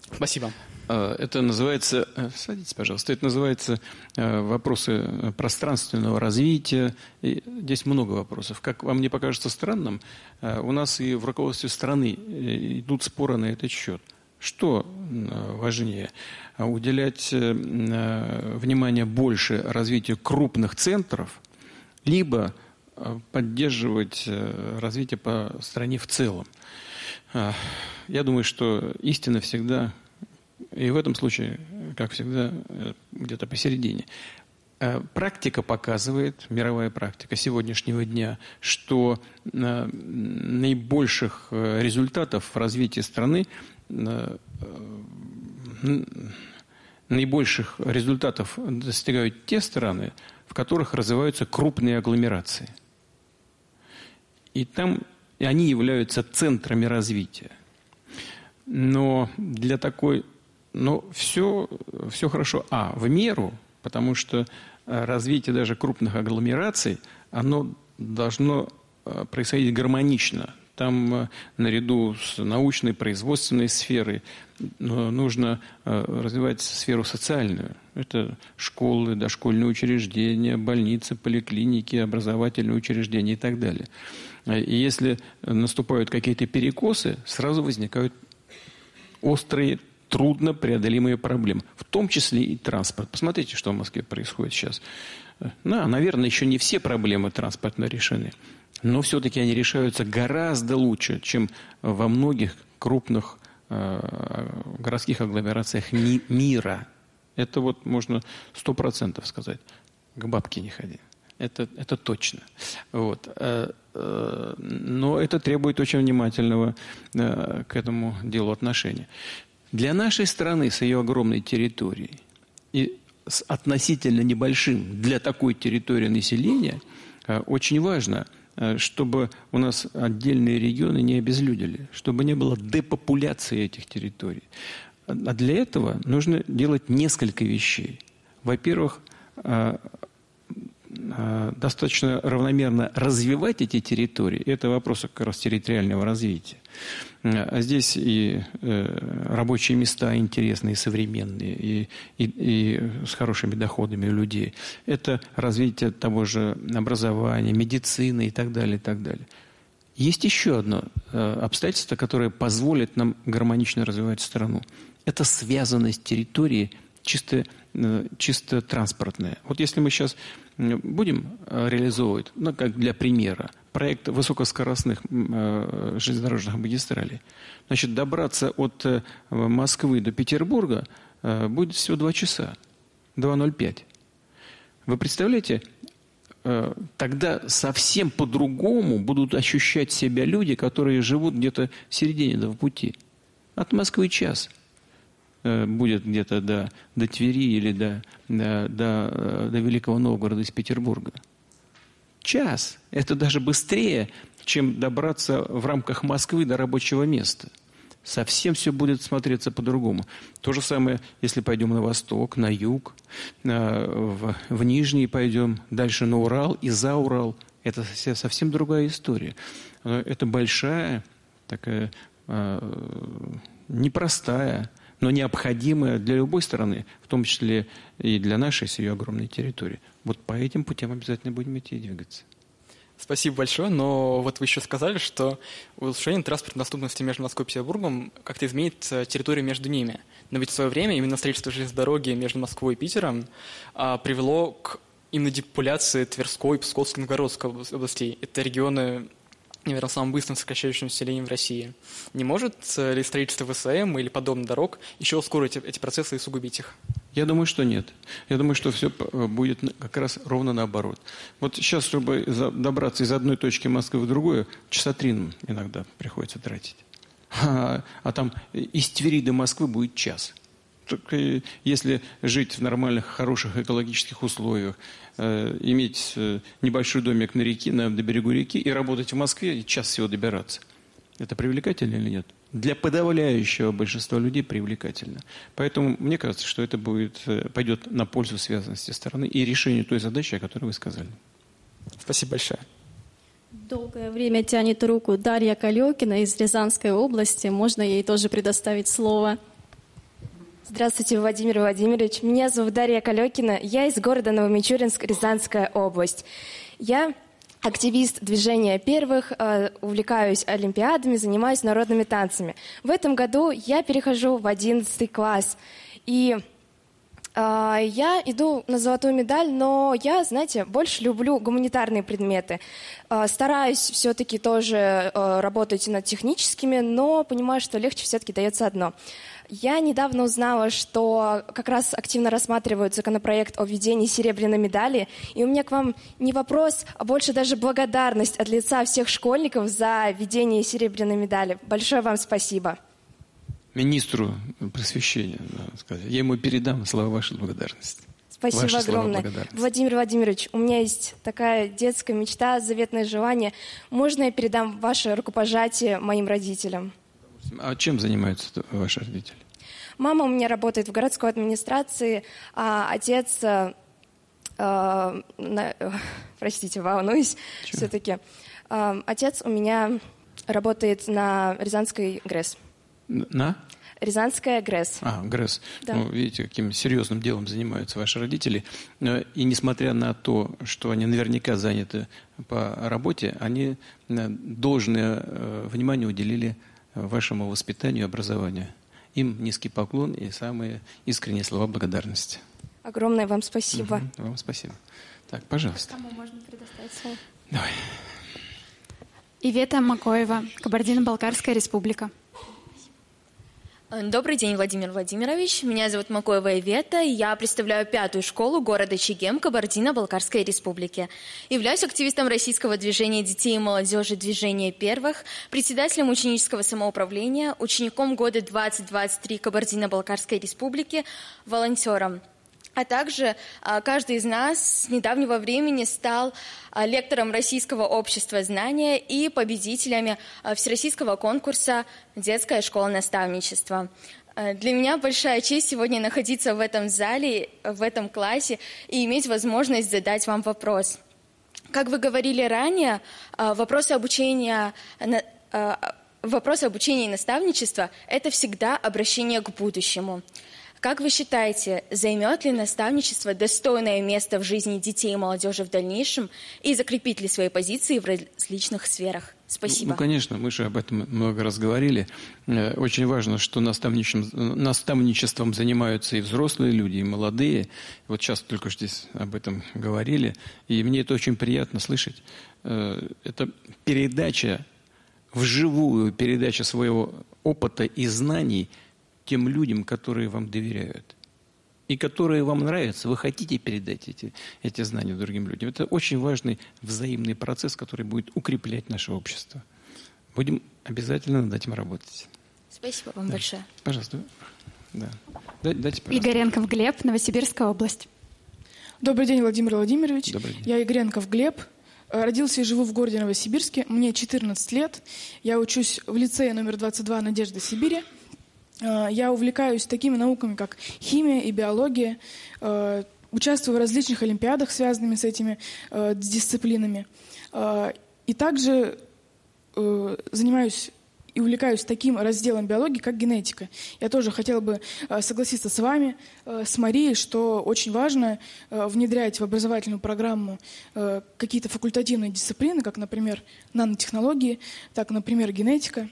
Спасибо. Это называется, садитесь, пожалуйста, это называется вопросы пространственного развития. И здесь много вопросов. Как вам не покажется странным, у нас и в руководстве страны идут споры на этот счет. Что важнее? Уделять внимание больше развитию крупных центров, либо поддерживать развитие по стране в целом? Я думаю, что истина всегда... И в этом случае, как всегда, где-то посередине. Практика показывает, мировая практика сегодняшнего дня, что наибольших результатов в развитии страны, наибольших результатов достигают те страны, в которых развиваются крупные агломерации. И они являются центрами развития. Но для такой... Но все хорошо. В меру, потому что развитие даже крупных агломераций, оно должно происходить гармонично. Там наряду с научной, производственной сферой нужно развивать сферу социальную. Это школы, дошкольные учреждения, больницы, поликлиники, образовательные учреждения и так далее. И если наступают какие-то перекосы, сразу возникают острые, трудно преодолимые проблемы, в том числе и транспорт. Посмотрите, что в Москве происходит сейчас. Наверное, еще не все проблемы транспортно решены, но все-таки они решаются гораздо лучше, чем во многих крупных городских агломерациях мира. Это вот можно 100% сказать. К бабке не ходи. Это точно. Вот. Но это требует очень внимательного к этому делу отношения. Для нашей страны с ее огромной территорией и с относительно небольшим для такой территории населения очень важно, чтобы у нас отдельные регионы не обезлюдили, чтобы не было депопуляции этих территорий. А для этого нужно делать несколько вещей. Во-первых, достаточно равномерно развивать эти территории. Это вопрос как раз территориального развития. А здесь и рабочие места интересные, современные, и с хорошими доходами у людей. Это развитие того же образования, медицины и так далее, и так далее. Есть еще одно обстоятельство, которое позволит нам гармонично развивать страну. Это связанность территории чисто транспортная. Вот если мы сейчас будем реализовывать, как для примера, проект высокоскоростных железнодорожных магистралей, значит, добраться от Москвы до Петербурга будет всего 2 часа, 2:05. Вы представляете, тогда совсем по-другому будут ощущать себя люди, которые живут где-то в середине этого пути. От Москвы час будет где-то до Твери или до Великого Новгорода из Петербурга. Час. Это даже быстрее, чем добраться в рамках Москвы до рабочего места. Совсем все будет смотреться по-другому. То же самое, если пойдем на восток, на юг, в Нижний пойдем, дальше на Урал и за Урал. Это совсем другая история. Это большая, такая непростая, но необходимая для любой страны, в том числе и для нашей с ее огромной территории. Вот по этим путям обязательно будем идти и двигаться. Спасибо большое, но вот вы еще сказали, что улучшение транспортной доступности между Москвой и Петербургом как-то изменит территорию между ними. Но ведь в свое время именно строительство железной дороги между Москвой и Питером привело к именно депопуляции Тверской, Псковской и Новгородской областей. Это регионы, наверное, самым быстро сокращающимся населением в России. Не может ли строительство ВСМ или подобных дорог еще ускорить эти процессы и усугубить их? Я думаю, что нет. Я думаю, что все будет как раз ровно наоборот. Вот сейчас, чтобы добраться из одной точки Москвы в другую, 3 часа иногда приходится тратить. А там из Твери до Москвы будет час. Только если жить в нормальных, хороших экологических условиях, иметь небольшой домик на реке, на берегу реки и работать в Москве, и час всего добираться. Это привлекательно или нет? Для подавляющего большинства людей привлекательно. Поэтому мне кажется, что это пойдет на пользу связанности страны и решению той задачи, о которой вы сказали. Спасибо большое. Долгое время тянет руку Дарья Калекина из Рязанской области. Можно ей тоже предоставить слово? Здравствуйте, Владимир Владимирович. Меня зовут Дарья Калекина. Я из города Новомичуринск, Рязанская область. Я активист движения первых, увлекаюсь олимпиадами, занимаюсь народными танцами. В этом году я перехожу в 11 класс. И я иду на золотую медаль, но я, знаете, больше люблю гуманитарные предметы. Стараюсь все-таки тоже работать над техническими, но понимаю, что легче все-таки дается одно. Я недавно узнала, что как раз активно рассматривают законопроект о введении серебряной медали. И у меня к вам не вопрос, а больше даже благодарность от лица всех школьников за введение серебряной медали. Большое вам спасибо. Министру просвещения, надо сказать. Я ему передам слова вашей благодарности. Спасибо огромное. Владимир Владимирович, у меня есть такая детская мечта, заветное желание. Можно я передам ваше рукопожатие моим родителям? А чем занимаются ваши родители? Мама у меня работает в городской администрации, а отец, простите, волнуюсь все-таки, отец у меня работает на Рязанской ГРЭС. На? Рязанская ГРЭС. ГРЭС. Да. Ну, видите, каким серьезным делом занимаются ваши родители. И несмотря на то, что они наверняка заняты по работе, они должное внимание уделили вашему воспитанию и образованию. Им низкий поклон и самые искренние слова благодарности. Огромное вам спасибо. Вам спасибо. Так, пожалуйста. Кому можно предоставить слово? Давай. Ивета Макоева, Кабардино-Балкарская республика. Добрый день, Владимир Владимирович. Меня зовут Макоева Ивета, и я представляю 5-ю школу города Чегем Кабардино-Балкарской республики. Являюсь активистом российского движения детей и молодежи «Движение первых», председателем ученического самоуправления, учеником года 2023 Кабардино-Балкарской республики, волонтером. А также каждый из нас с недавнего времени стал лектором Российского общества знания и победителями всероссийского конкурса «Детская школа наставничества». Для меня большая честь сегодня находиться в этом зале, в этом классе и иметь возможность задать вам вопрос. Как вы говорили ранее, вопросы обучения и наставничества – это всегда обращение к будущему. Как вы считаете, займет ли наставничество достойное место в жизни детей и молодежи в дальнейшем и закрепит ли свои позиции в различных сферах? Спасибо. Ну, конечно, мы же об этом много раз говорили. Очень важно, что наставничеством занимаются и взрослые люди, и молодые. Вот сейчас только здесь об этом говорили. И мне это очень приятно слышать. Это передача, вживую передача своего опыта и знаний тем людям, которые вам доверяют и которые вам нравятся. Вы хотите передать эти знания другим людям. Это очень важный взаимный процесс, который будет укреплять наше общество. Будем обязательно над этим работать. Спасибо вам большое. Пожалуйста. Да. Дайте, пожалуйста. Игоренков Глеб, Новосибирская область. Добрый день, Владимир Владимирович. Добрый день. Я Игоренков Глеб. Родился и живу в городе Новосибирске. Мне 14 лет. Я учусь в лицее номер 22 «Надежда Сибири». Я увлекаюсь такими науками, как химия и биология, участвую в различных олимпиадах, связанных с этими дисциплинами. И также занимаюсь и увлекаюсь таким разделом биологии, как генетика. Я тоже хотела бы согласиться с вами, с Марией, что очень важно внедрять в образовательную программу какие-то факультативные дисциплины, как, например, нанотехнологии, так, например, генетика.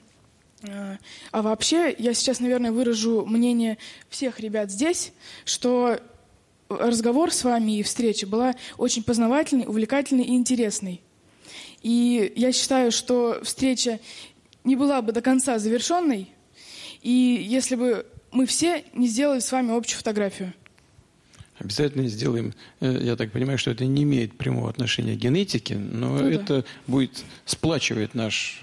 А вообще, я сейчас, наверное, выражу мнение всех ребят здесь, что разговор с вами и встреча была очень познавательной, увлекательной и интересной. И я считаю, что встреча не была бы до конца завершенной, и если бы мы все не сделали с вами общую фотографию. Обязательно сделаем. Я так понимаю, что это не имеет прямого отношения к генетике, но это будет сплачивать наш...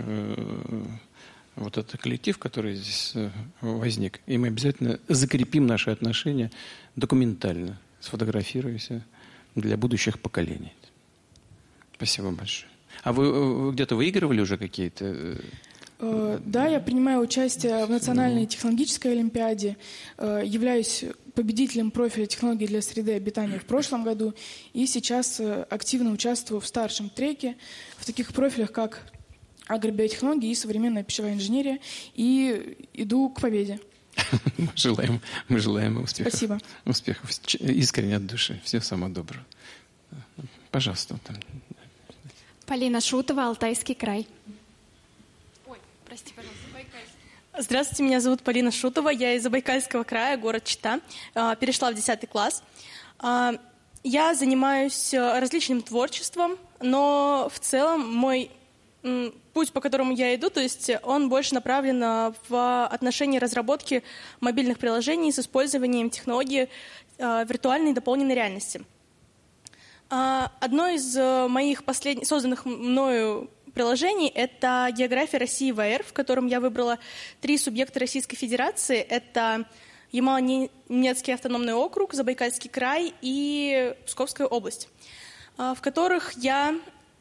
вот этот коллектив, который здесь возник, и мы обязательно закрепим наши отношения документально, сфотографируемся для будущих поколений. Спасибо большое. А вы где-то выигрывали уже какие-то? Да, я принимаю участие в Национальной технологической олимпиаде, являюсь победителем профиля технологий для среды обитания в прошлом году и сейчас активно участвую в старшем треке в таких профилях, как агробиотехнологии и современная пищевая инженерия, и иду к победе. Мы желаем успехов. Спасибо. Успехов. Искренне от души. Всего самого доброго. Пожалуйста. Полина Шутова, Алтайский край. Ой, прости, пожалуйста, Забайкальский. Здравствуйте, меня зовут Полина Шутова, я из Забайкальского края, город Чита. Перешла в 10 класс. Я занимаюсь различным творчеством, но в целом мой путь, по которому я иду, то есть он больше направлен в отношении разработки мобильных приложений с использованием технологии виртуальной и дополненной реальности. Одно из моих последних созданных мною приложений — это «География России ВР», в котором я выбрала 3 субъекта Российской Федерации. Это Ямало-Ненецкий автономный округ, Забайкальский край и Псковская область, в которых я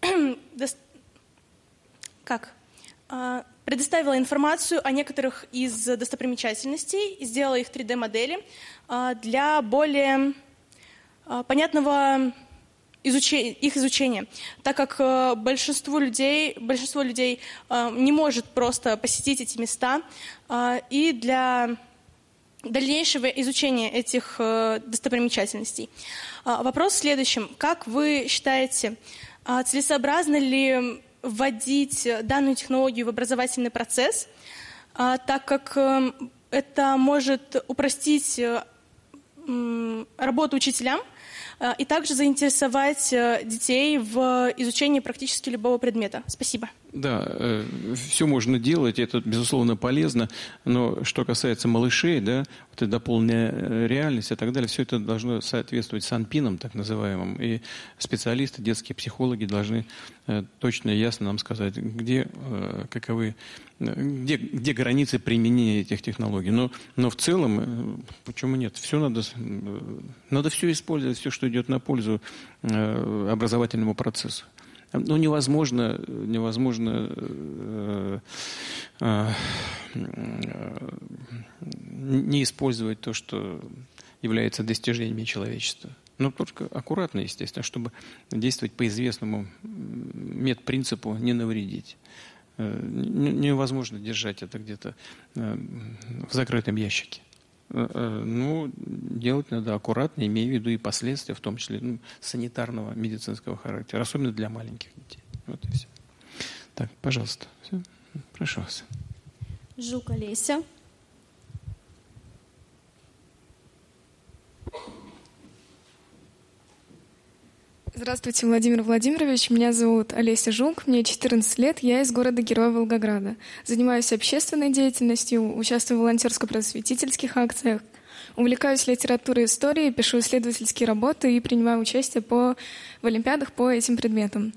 предоставила информацию о некоторых из достопримечательностей, сделала их 3D-модели для более понятного их изучения, так как большинство людей не может просто посетить эти места, и для дальнейшего изучения этих достопримечательностей. Вопрос в следующем. Как вы считаете, целесообразно ли вводить данную технологию в образовательный процесс, так как это может упростить работу учителям и также заинтересовать детей в изучении практически любого предмета? Спасибо. Да, все можно делать, это, безусловно, полезно, но что касается малышей, да, вот эта дополненная реальность и так далее, все это должно соответствовать санпинам, так называемым, и специалисты, детские психологи должны точно и ясно нам сказать, где границы применения этих технологий. Но в целом, почему нет, надо все использовать, все, что идет на пользу образовательному процессу. Ну, невозможно не использовать то, что является достижениями человечества. Но только аккуратно, естественно, чтобы действовать по известному медпринципу «не навредить». Невозможно держать это где-то в закрытом ящике. Ну, делать надо аккуратно, имея в виду и последствия, в том числе санитарного, медицинского характера, особенно для маленьких детей. Вот и все. Так, пожалуйста. Все. Прошу вас. Жук Олеся. Здравствуйте, Владимир Владимирович. Меня зовут Олеся Жук, мне 14 лет, я из города-героя Волгограда. Занимаюсь общественной деятельностью, участвую в волонтерско-просветительских акциях, увлекаюсь литературой и историей, пишу исследовательские работы и принимаю участие в олимпиадах по этим предметам.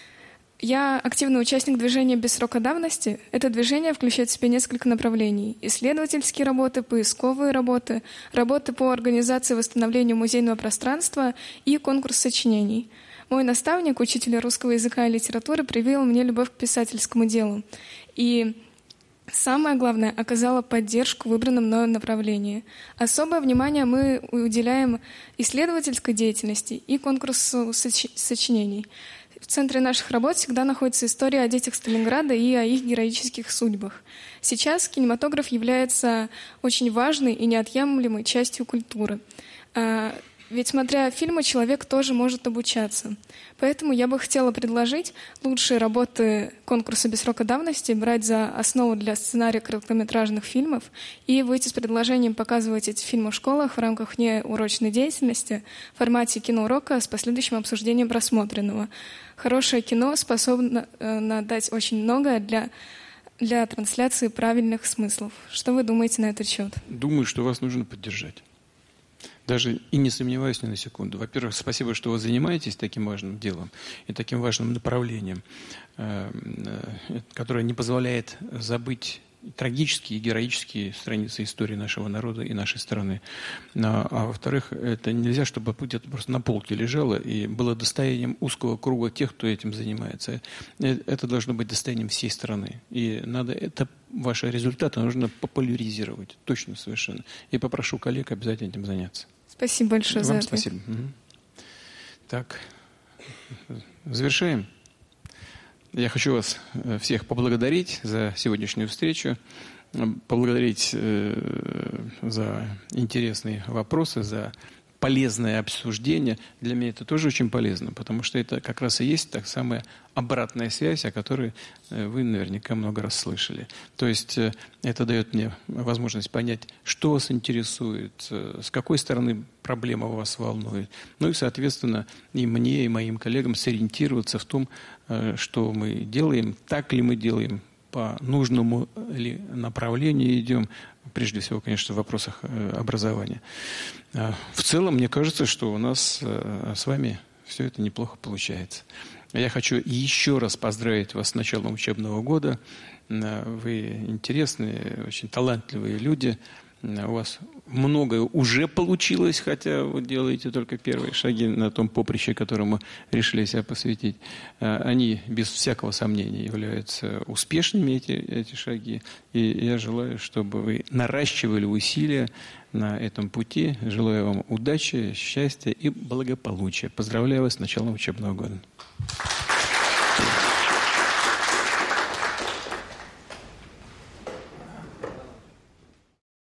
Я активный участник движения «Без срока давности». Это движение включает в себя несколько направлений. Исследовательские работы, поисковые работы, работы по организации и восстановлению музейного пространства и конкурс сочинений. Мой наставник, учитель русского языка и литературы, привил мне любовь к писательскому делу. И самое главное, оказала поддержку в выбранном мною направлении. Особое внимание мы уделяем исследовательской деятельности и конкурсу сочинений. В центре наших работ всегда находится история о детях Сталинграда и о их героических судьбах. Сейчас кинематограф является очень важной и неотъемлемой частью культуры. Ведь, смотря фильмы, человек тоже может обучаться. Поэтому я бы хотела предложить лучшие работы конкурса «Без срока давности» брать за основу для сценария короткометражных фильмов и выйти с предложением показывать эти фильмы в школах в рамках неурочной деятельности в формате киноурока с последующим обсуждением просмотренного. Хорошее кино способно дать очень многое для трансляции правильных смыслов. Что вы думаете на этот счет? Думаю, что вас нужно поддержать. Даже и не сомневаюсь ни на секунду. Во-первых, спасибо, что вы занимаетесь таким важным делом и таким важным направлением, которое не позволяет забыть трагические и героические страницы истории нашего народа и нашей страны. А во-вторых, это нельзя, чтобы где-то просто на полке лежало и было достоянием узкого круга тех, кто этим занимается. Это должно быть достоянием всей страны. И ваши результаты нужно популяризировать. Точно, совершенно. И попрошу коллег обязательно этим заняться. Спасибо большое за ответ. Спасибо. Так, завершаем. Я хочу вас всех поблагодарить за сегодняшнюю встречу. поблагодарить за интересные вопросы, за полезное обсуждение. Для меня это тоже очень полезно, потому что это как раз и есть так самая обратная связь, о которой вы наверняка много раз слышали. То есть это дает мне возможность понять, что вас интересует, с какой стороны проблема вас волнует. Ну и, соответственно, и мне, и моим коллегам сориентироваться в том, что мы делаем, так ли мы делаем, по нужному ли направлению идем, прежде всего, конечно, в вопросах образования. В целом, мне кажется, что у нас с вами все это неплохо получается. Я хочу еще раз поздравить вас с началом учебного года. Вы интересные, очень талантливые люди. У вас многое уже получилось, хотя вы делаете только первые шаги на том поприще, которому решили себя посвятить. Они, без всякого сомнения, являются успешными, эти шаги. И я желаю, чтобы вы наращивали усилия на этом пути. Желаю вам удачи, счастья и благополучия. Поздравляю вас с началом учебного года.